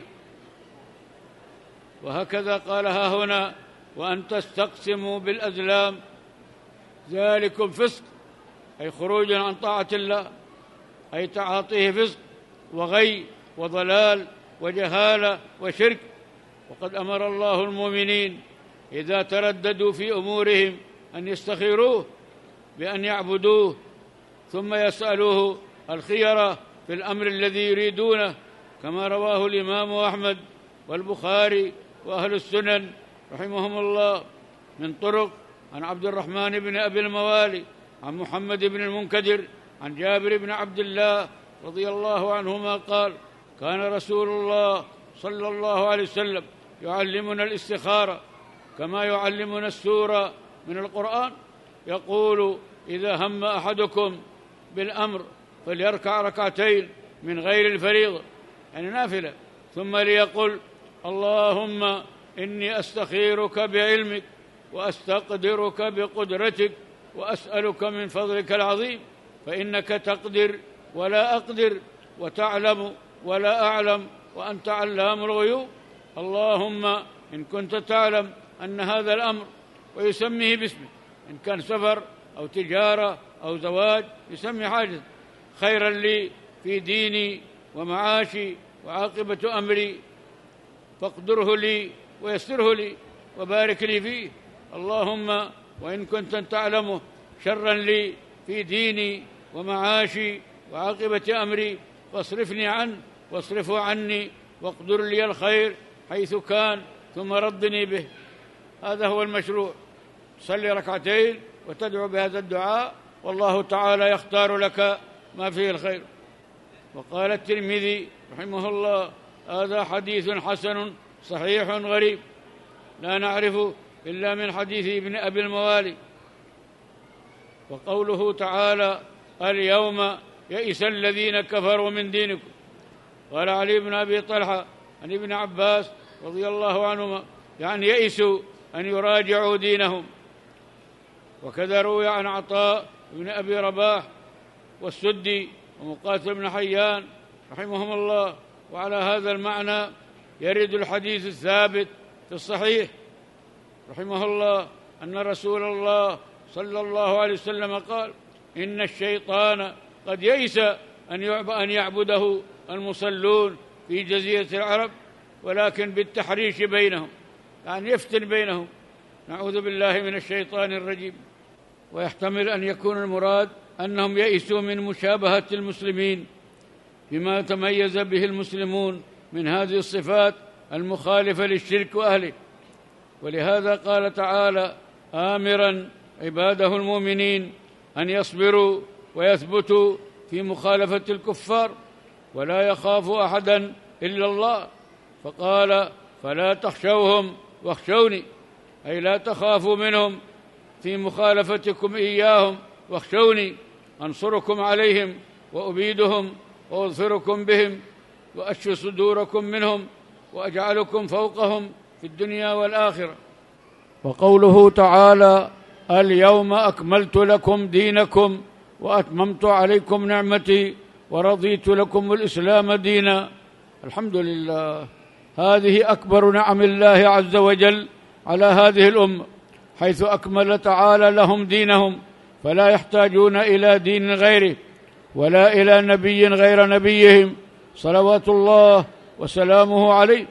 وهكذا قالها هنا: وأن تستقسموا بالأزلام ذلكم فسق، أي خروج عن طاعة الله، أي تعاطيه فسق وغي وضلال وجهالة وشرك. وقد أمر الله المؤمنين إذا ترددوا في أمورهم أن يستخيروه بأن يعبدوه ثم يسألوه الخيرة في الأمر الذي يريدونه، كما رواه الإمام أحمد والبخاري وأهل السنن رحمهم الله من طرق عن عبد الرحمن بن أبي الموالي عن محمد بن المنكدر عن جابر بن عبد الله رضي الله عنهما قال: كان رسول الله صلى الله عليه وسلم يعلمنا الاستخارة كما يعلمنا السورة من القرآن، يقول: إذا هم أحدكم بالأمر فليركع ركعتين من غير الفريضة، يعني نافلة، ثم ليقل: اللهم إني أستخيرك بعلمك وأستقدرك بقدرتك وأسألك من فضلك العظيم، فإنك تقدر ولا أقدر وتعلم ولا أعلم وأنت علام الغيوب. اللهم إن كنت تعلم أن هذا الأمر، ويسميه باسمه، إن كان سفر أو تجارة أو زواج يسمي حاجة، خيرا لي في ديني ومعاشي وعاقبة أمري فاقدره لي ويسره لي وبارك لي فيه. اللهم وإن كنت تعلمه شرا لي في ديني ومعاشي وعاقبة أمري فاصرفني عنه واصرفه عني واقدر لي الخير حيث كان ثم ردني به. هذا هو المشروع، صلي ركعتين وتدعو بهذا الدعاء، والله تعالى يختار لك ما فيه الخير. وقال الترمذي رحمه الله: هذا حديث حسن صحيح غريب لا نعرفه إلا من حديث ابن أبي الموالي. وقوله تعالى: اليوم يئس الذين كفروا من دينكم. قال علي بن أبي طلحة عن ابن عباس رضي الله عنهما: يعني يئسوا أن يراجعوا دينهم. وكذا روي عن عطاء بن أبي رباح والسدي ومقاتل بن حيان رحمهم الله. وعلى هذا المعنى يرد الحديث الثابت في الصحيح رحمه الله أن رسول الله صلى الله عليه وسلم قال: إن الشيطان قد يئس أن يعبده المصلون في جزيرة العرب، ولكن بالتحريش بينهم، يعني يفتن بينهم، نعوذ بالله من الشيطان الرجيم. ويحتمل أن يكون المراد أنهم يئسوا من مشابهة المسلمين بما تميز به المسلمون من هذه الصفات المخالفة للشرك وأهله. ولهذا قال تعالى آمراً عباده المؤمنين أن يصبروا ويثبتوا في مخالفة الكفار ولا يخافوا أحداً إلا الله، فقال: فلا تخشوهم واخشوني، أي لا تخافوا منهم في مخالفتكم إياهم، واخشوني أنصركم عليهم وأبيدهم وأظفركم بهم وأشفي صدوركم منهم وأجعلكم فوقهم في الدنيا والآخرة. وقوله تعالى: اليوم أكملت لكم دينكم وأتممت عليكم نعمتي ورضيت لكم الإسلام دينا. الحمد لله، هذه أكبر نعم الله عز وجل على هذه الأمة، حيث أكمل تعالى لهم دينهم، فلا يحتاجون إلى دين غيره ولا إلى نبي غير نبيهم صلوات الله وسلامه عليه.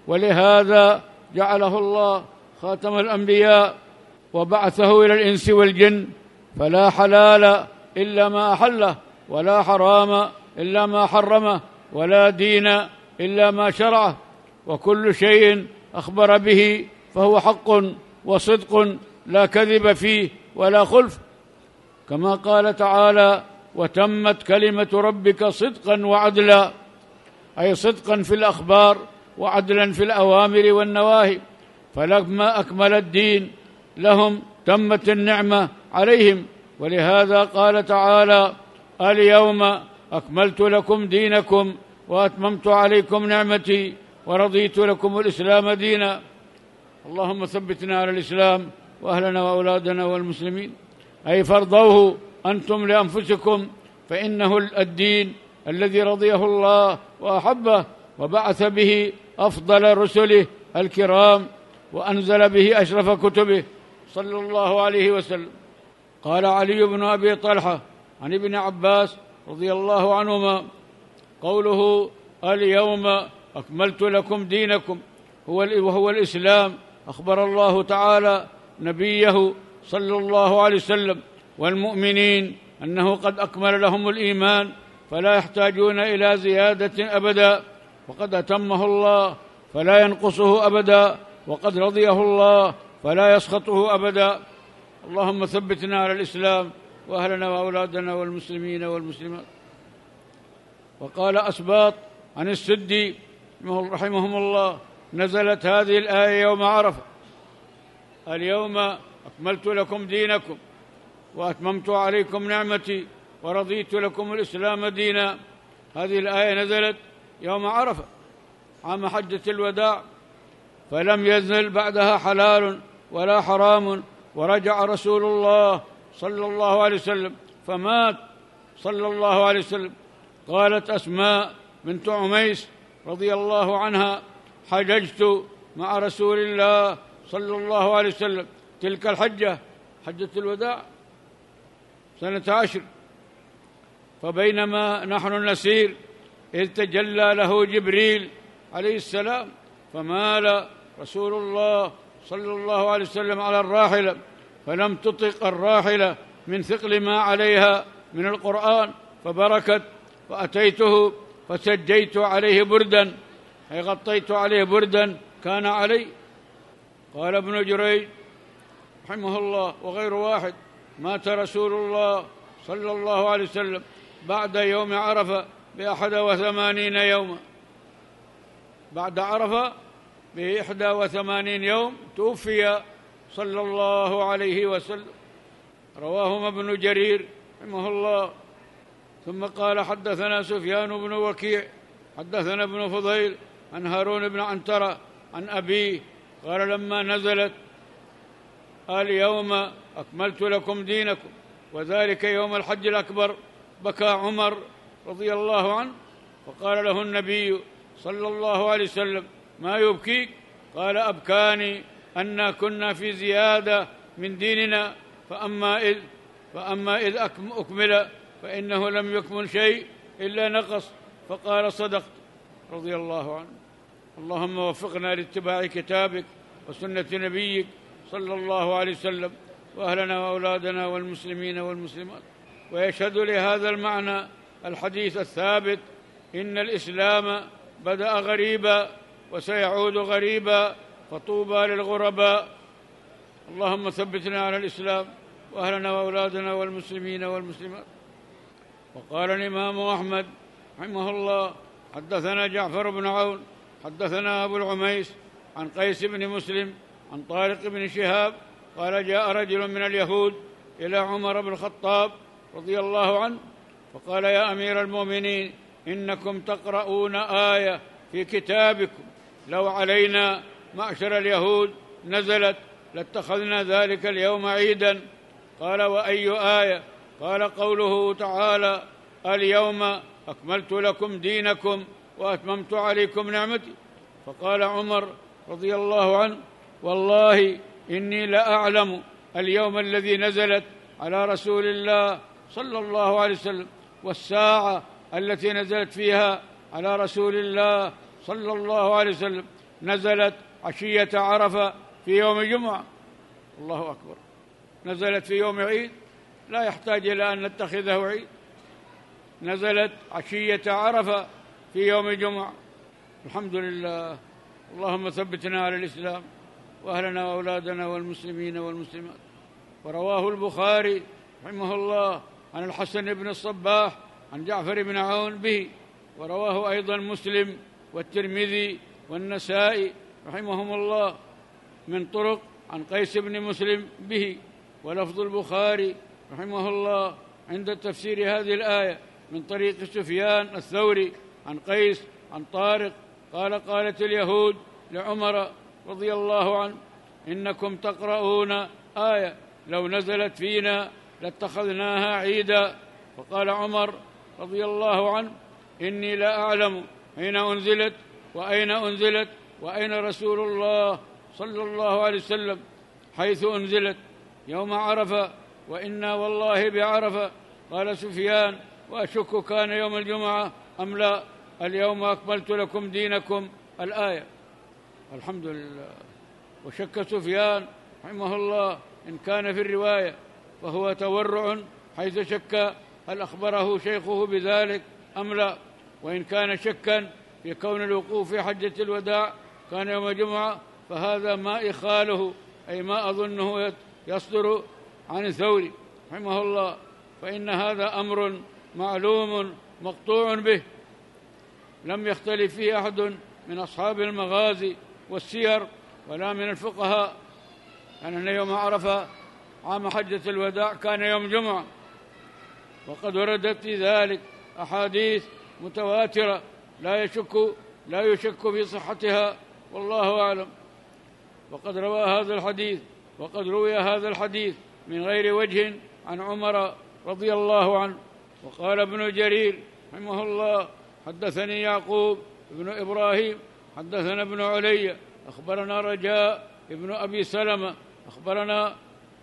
ولهذا جعله الله خاتم الأنبياء وبعثه إلى الإنس والجن، فلا حلال إلا ما أحله، ولا حرام إلا ما حرمه، ولا دين إلا ما شرعه، وكل شيء أخبر به فهو حق وصدق لا كذب فيه ولا خلف، كما قال تعالى: وتمت كلمة ربك صدقا وعدلا، أي صدقا في الأخبار وعدلا في الأوامر والنواهي. فلما أكمل الدين لهم تمت النعمة عليهم، ولهذا قال تعالى: اليوم أكملت لكم دينكم وأتممت عليكم نعمتي ورضيت لكم الإسلام دينا. اللهم ثبتنا على الإسلام وأهلنا وأولادنا والمسلمين، أي فرضوه أنتم لأنفسكم، فإنه الدين الذي رضيه الله وأحبه وبعث به أفضل رسله الكرام وأنزل به أشرف كتبه صلى الله عليه وسلم. قال علي بن أبي طلحة عن ابن عباس رضي الله عنهما: قوله اليوم أكملت لكم دينكم وهو الإسلام، أخبر الله تعالى نبيه صلى الله عليه وسلم والمؤمنين أنه قد أكمل لهم الإيمان، فلا يحتاجون إلى زيادة أبدا، وقد أتمه الله فلا ينقصه أبدا، وقد رضيه الله فلا يسخطه أبدا. اللهم ثبتنا على الإسلام وأهلنا وأولادنا والمسلمين والمسلمات. وقال أسباط عن السدي رحمهم الله: نزلت هذه الآية يوم عرفة: اليوم أكملت لكم دينكم وأتممت عليكم نعمتي ورضيت لكم الإسلام دينا. هذه الآية نزلت يوم عرفة عام حجة الوداع، فلم ينزل بعدها حلال ولا حرام، ورجع رسول الله صلى الله عليه وسلم فمات صلى الله عليه وسلم. قالت أسماء بنت عميس رضي الله عنها: حججت مع رسول الله صلى الله عليه وسلم تلك الحجة، حجة الوداع، سنة عشر، فبينما نحن نسير إذ تجلى له جبريل عليه السلام، فمال رسول الله صلى الله عليه وسلم على الراحلة، فلم تطق الراحلة من ثقل ما عليها من القرآن، فبركت، فأتيته فسجيت عليه بردا، أي غطيت عليه بردا كان علي. قال ابن جريج رحمه الله وغير واحد: مات رسول الله صلى الله عليه وسلم بعد يوم عرفة بأحد وثمانين يوما، بعد عرفة بإحدى وثمانين يوم توفي صلى الله عليه وسلم. رواهما ابن جرير رحمه الله. ثم قال: حدثنا سفيان بن وكيع حدثنا ابن فضيل عن هارون بن عنترة عن أبيه قال: لما نزلت اليوم أكملت لكم دينكم وذلك يوم الحج الأكبر، بكى عمر رضي الله عنه، فقال له النبي صلى الله عليه وسلم: ما يبكيك؟ قال: أبكاني أن كنا في زيادة من ديننا، فأما إذ, فأما إذ أكمل فإنه لم يكمل شيء إلا نقص. فقال: صدقت، رضي الله عنه. اللهم وفقنا لاتباع كتابك وسنة نبيك صلى الله عليه وسلم، وأهلنا وأولادنا والمسلمين والمسلمات. ويشهد لهذا المعنى الحديث الثابت: إن الإسلام بدأ غريبا وسيعود غريبا، فطوبى للغرباء. اللهم ثبتنا على الإسلام وأهلنا وأولادنا والمسلمين والمسلمات. وقال الإمام أحمد رحمه الله: حدثنا جعفر بن عون حدثنا أبو العميس عن قيس بن مسلم عن طارق بن شهاب قال: جاء رجل من اليهود إلى عمر بن الخطاب رضي الله عنه فقال: يا أمير المؤمنين، إنكم تقرؤون آية في كتابكم لو علينا معشر اليهود نزلت لاتخذنا ذلك اليوم عيدا. قال: وأي آية؟ قال: قوله تعالى: اليوم أكملت لكم دينكم وأتممت عليكم نعمتي. فقال عمر رضي الله عنه: والله إني لأعلم اليوم الذي نزلت على رسول الله صلى الله عليه وسلم والساعة التي نزلت فيها على رسول الله صلى الله عليه وسلم نزلت عشية عرفة في يوم جمعة. الله أكبر، نزلت في يوم عيد لا يحتاج إلى أن نتخذه عيد. نزلت عشية عرفة في يوم جمعة. الحمد لله. اللهم ثبتنا على الإسلام وأهلنا وأولادنا والمسلمين والمسلمات. ورواه البخاري رحمه الله عن الحسن بن الصباح عن جعفر بن عون به، ورواه أيضا مسلم والترمذي والنسائي رحمهم الله من طرق عن قيس بن مسلم به. ولفظ البخاري رحمه الله عند تفسير هذه الآية من طريق سفيان الثوري عن قيس عن طارق قال: قالت اليهود لعمر رضي الله عنه: إنكم تقرؤون آية لو نزلت فينا لاتخذناها عيدا. فقال عمر رضي الله عنه: إني لا أعلم أين أنزلت وأين أنزلت وأين رسول الله صلى الله عليه وسلم حيث أنزلت. يوم عرفة وإنا والله بعرفة. قال سفيان: وأشك كان يوم الجمعة أم لا؟ اليوم أكملت لكم دينكم الآية. الحمد لله. وشك سفيان رحمه الله إن كان في الرواية، وهو تورع حيث شك هل أخبره شيخه بذلك أم لا. وإن كان شكا في كون الوقوف في حجة الوداع كان يوم الجمعة فهذا ما إخاله، أي ما أظنه يصدر عن الثوري رحمه الله، فإن هذا أمر معلوم مقطوع به لم يختلف فيه أحد من أصحاب المغازي والسير ولا من الفقهاء، يعني أن يوم عرفة عام حجة الوداع كان يوم جمعة. وقد وردت في ذلك أحاديث متواترة لا يشك لا يشك في صحتها، والله أعلم. وقد روى هذا الحديث وقد روي هذا الحديث من غير وجه عن عمر رضي الله عنه. وقال ابن جرير رحمه الله: حدثني يعقوب بن إبراهيم حدثنا ابن علي أخبرنا رجاء ابن أبي سلمة أخبرنا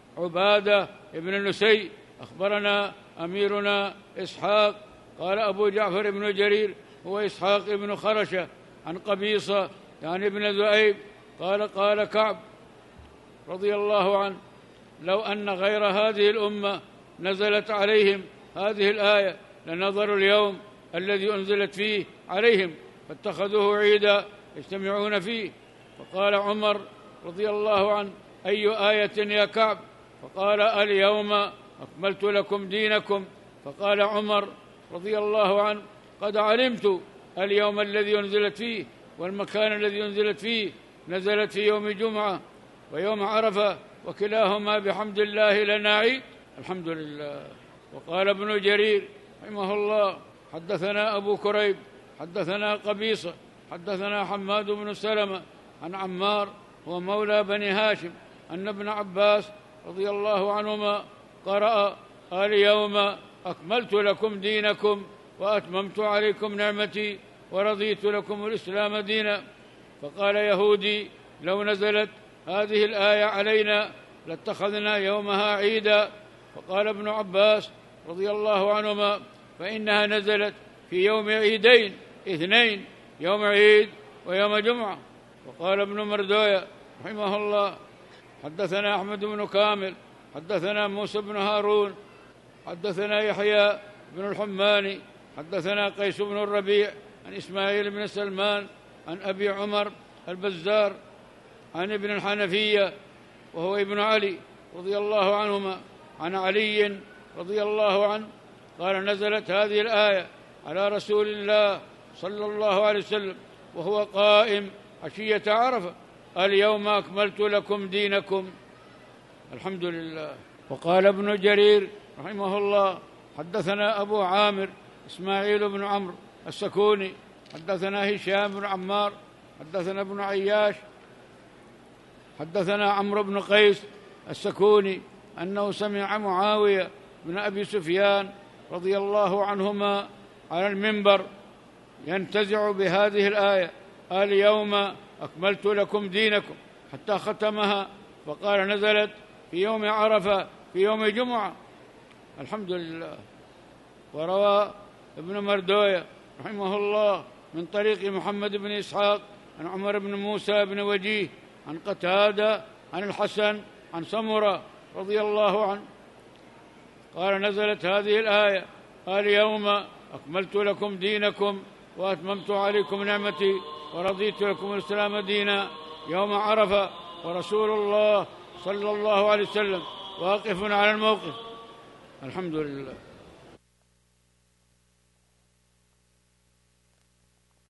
عبادة ابن نسي أخبرنا أميرنا إسحاق. قال أبو جعفر بن جرير هو إسحاق بن خرشة عن قبيصة يعني ابن ذؤيب قال: قال كعب رضي الله عنه: لو أن غير هذه الأمة نزلت عليهم هذه الآية لنظروا اليوم الذي أنزلت فيه عليهم فاتخذوه عيدا يجتمعون فيه. فقال عمر رضي الله عنه: أي آية يا كعب؟ فقال: اليوم أكملت لكم دينكم. فقال عمر رضي الله عنه: قد علمت اليوم الذي أنزلت فيه والمكان الذي أنزلت فيه، نزلت في يوم جمعة ويوم عرفة وكلاهما بحمد الله لنا عيد. الحمد لله. وقال ابن جرير رحمه الله: حدثنا أبو كريب حدثنا قبيصة حدثنا حماد بن سلمة عن عمار هو مولى بني هاشم أن ابن عباس رضي الله عنهما قرأ: اليوم أكملت لكم دينكم وأتممت عليكم نعمتي ورضيت لكم الإسلام دينا. فقال يهودي: لو نزلت هذه الآية علينا لاتخذنا يومها عيدا. فقال ابن عباس رضي الله عنهما: فإنها نزلت في يوم عيدين اثنين، يوم عيد ويوم جمعة. وقال ابن مردوية رحمه الله: حدثنا أحمد بن كامل حدثنا موسى بن هارون حدثنا يحيى بن الحماني حدثنا قيس بن الربيع عن إسماعيل بن سلمان عن أبي عمر البزار عن ابن الحنفية وهو ابن علي رضي الله عنهما عن علي رضي الله عنه قال: نزلت هذه الآية على رسول الله صلى الله عليه وسلم وهو قائم عشية عرفة: اليوم أكملت لكم دينكم. الحمد لله. وقال ابن جرير رحمه الله: حدثنا أبو عامر إسماعيل بن عمرو السكوني حدثنا هشام بن عمار حدثنا ابن عياش حدثنا عمرو بن قيس السكوني أنه سمع معاوية بن أبي سفيان رضي الله عنهما على المنبر ينتزع بهذه الآية: اليوم أكملت لكم دينكم، حتى ختمها، فقال: نزلت في يوم عرفة في يوم جمعة. الحمد لله. وروى ابن مردوية رحمه الله من طريق محمد بن إسحاق عن عمر بن موسى بن وجيه عن قتادة عن الحسن عن سمرة رضي الله عنه قال: نزلت هذه الآية: اليوم أكملت لكم دينكم وأتممت عليكم نعمتي ورضيت لكم الإسلام دينا، يوم عرفة، ورسول الله صلى الله عليه وسلم واقف على الموقف. الحمد لله.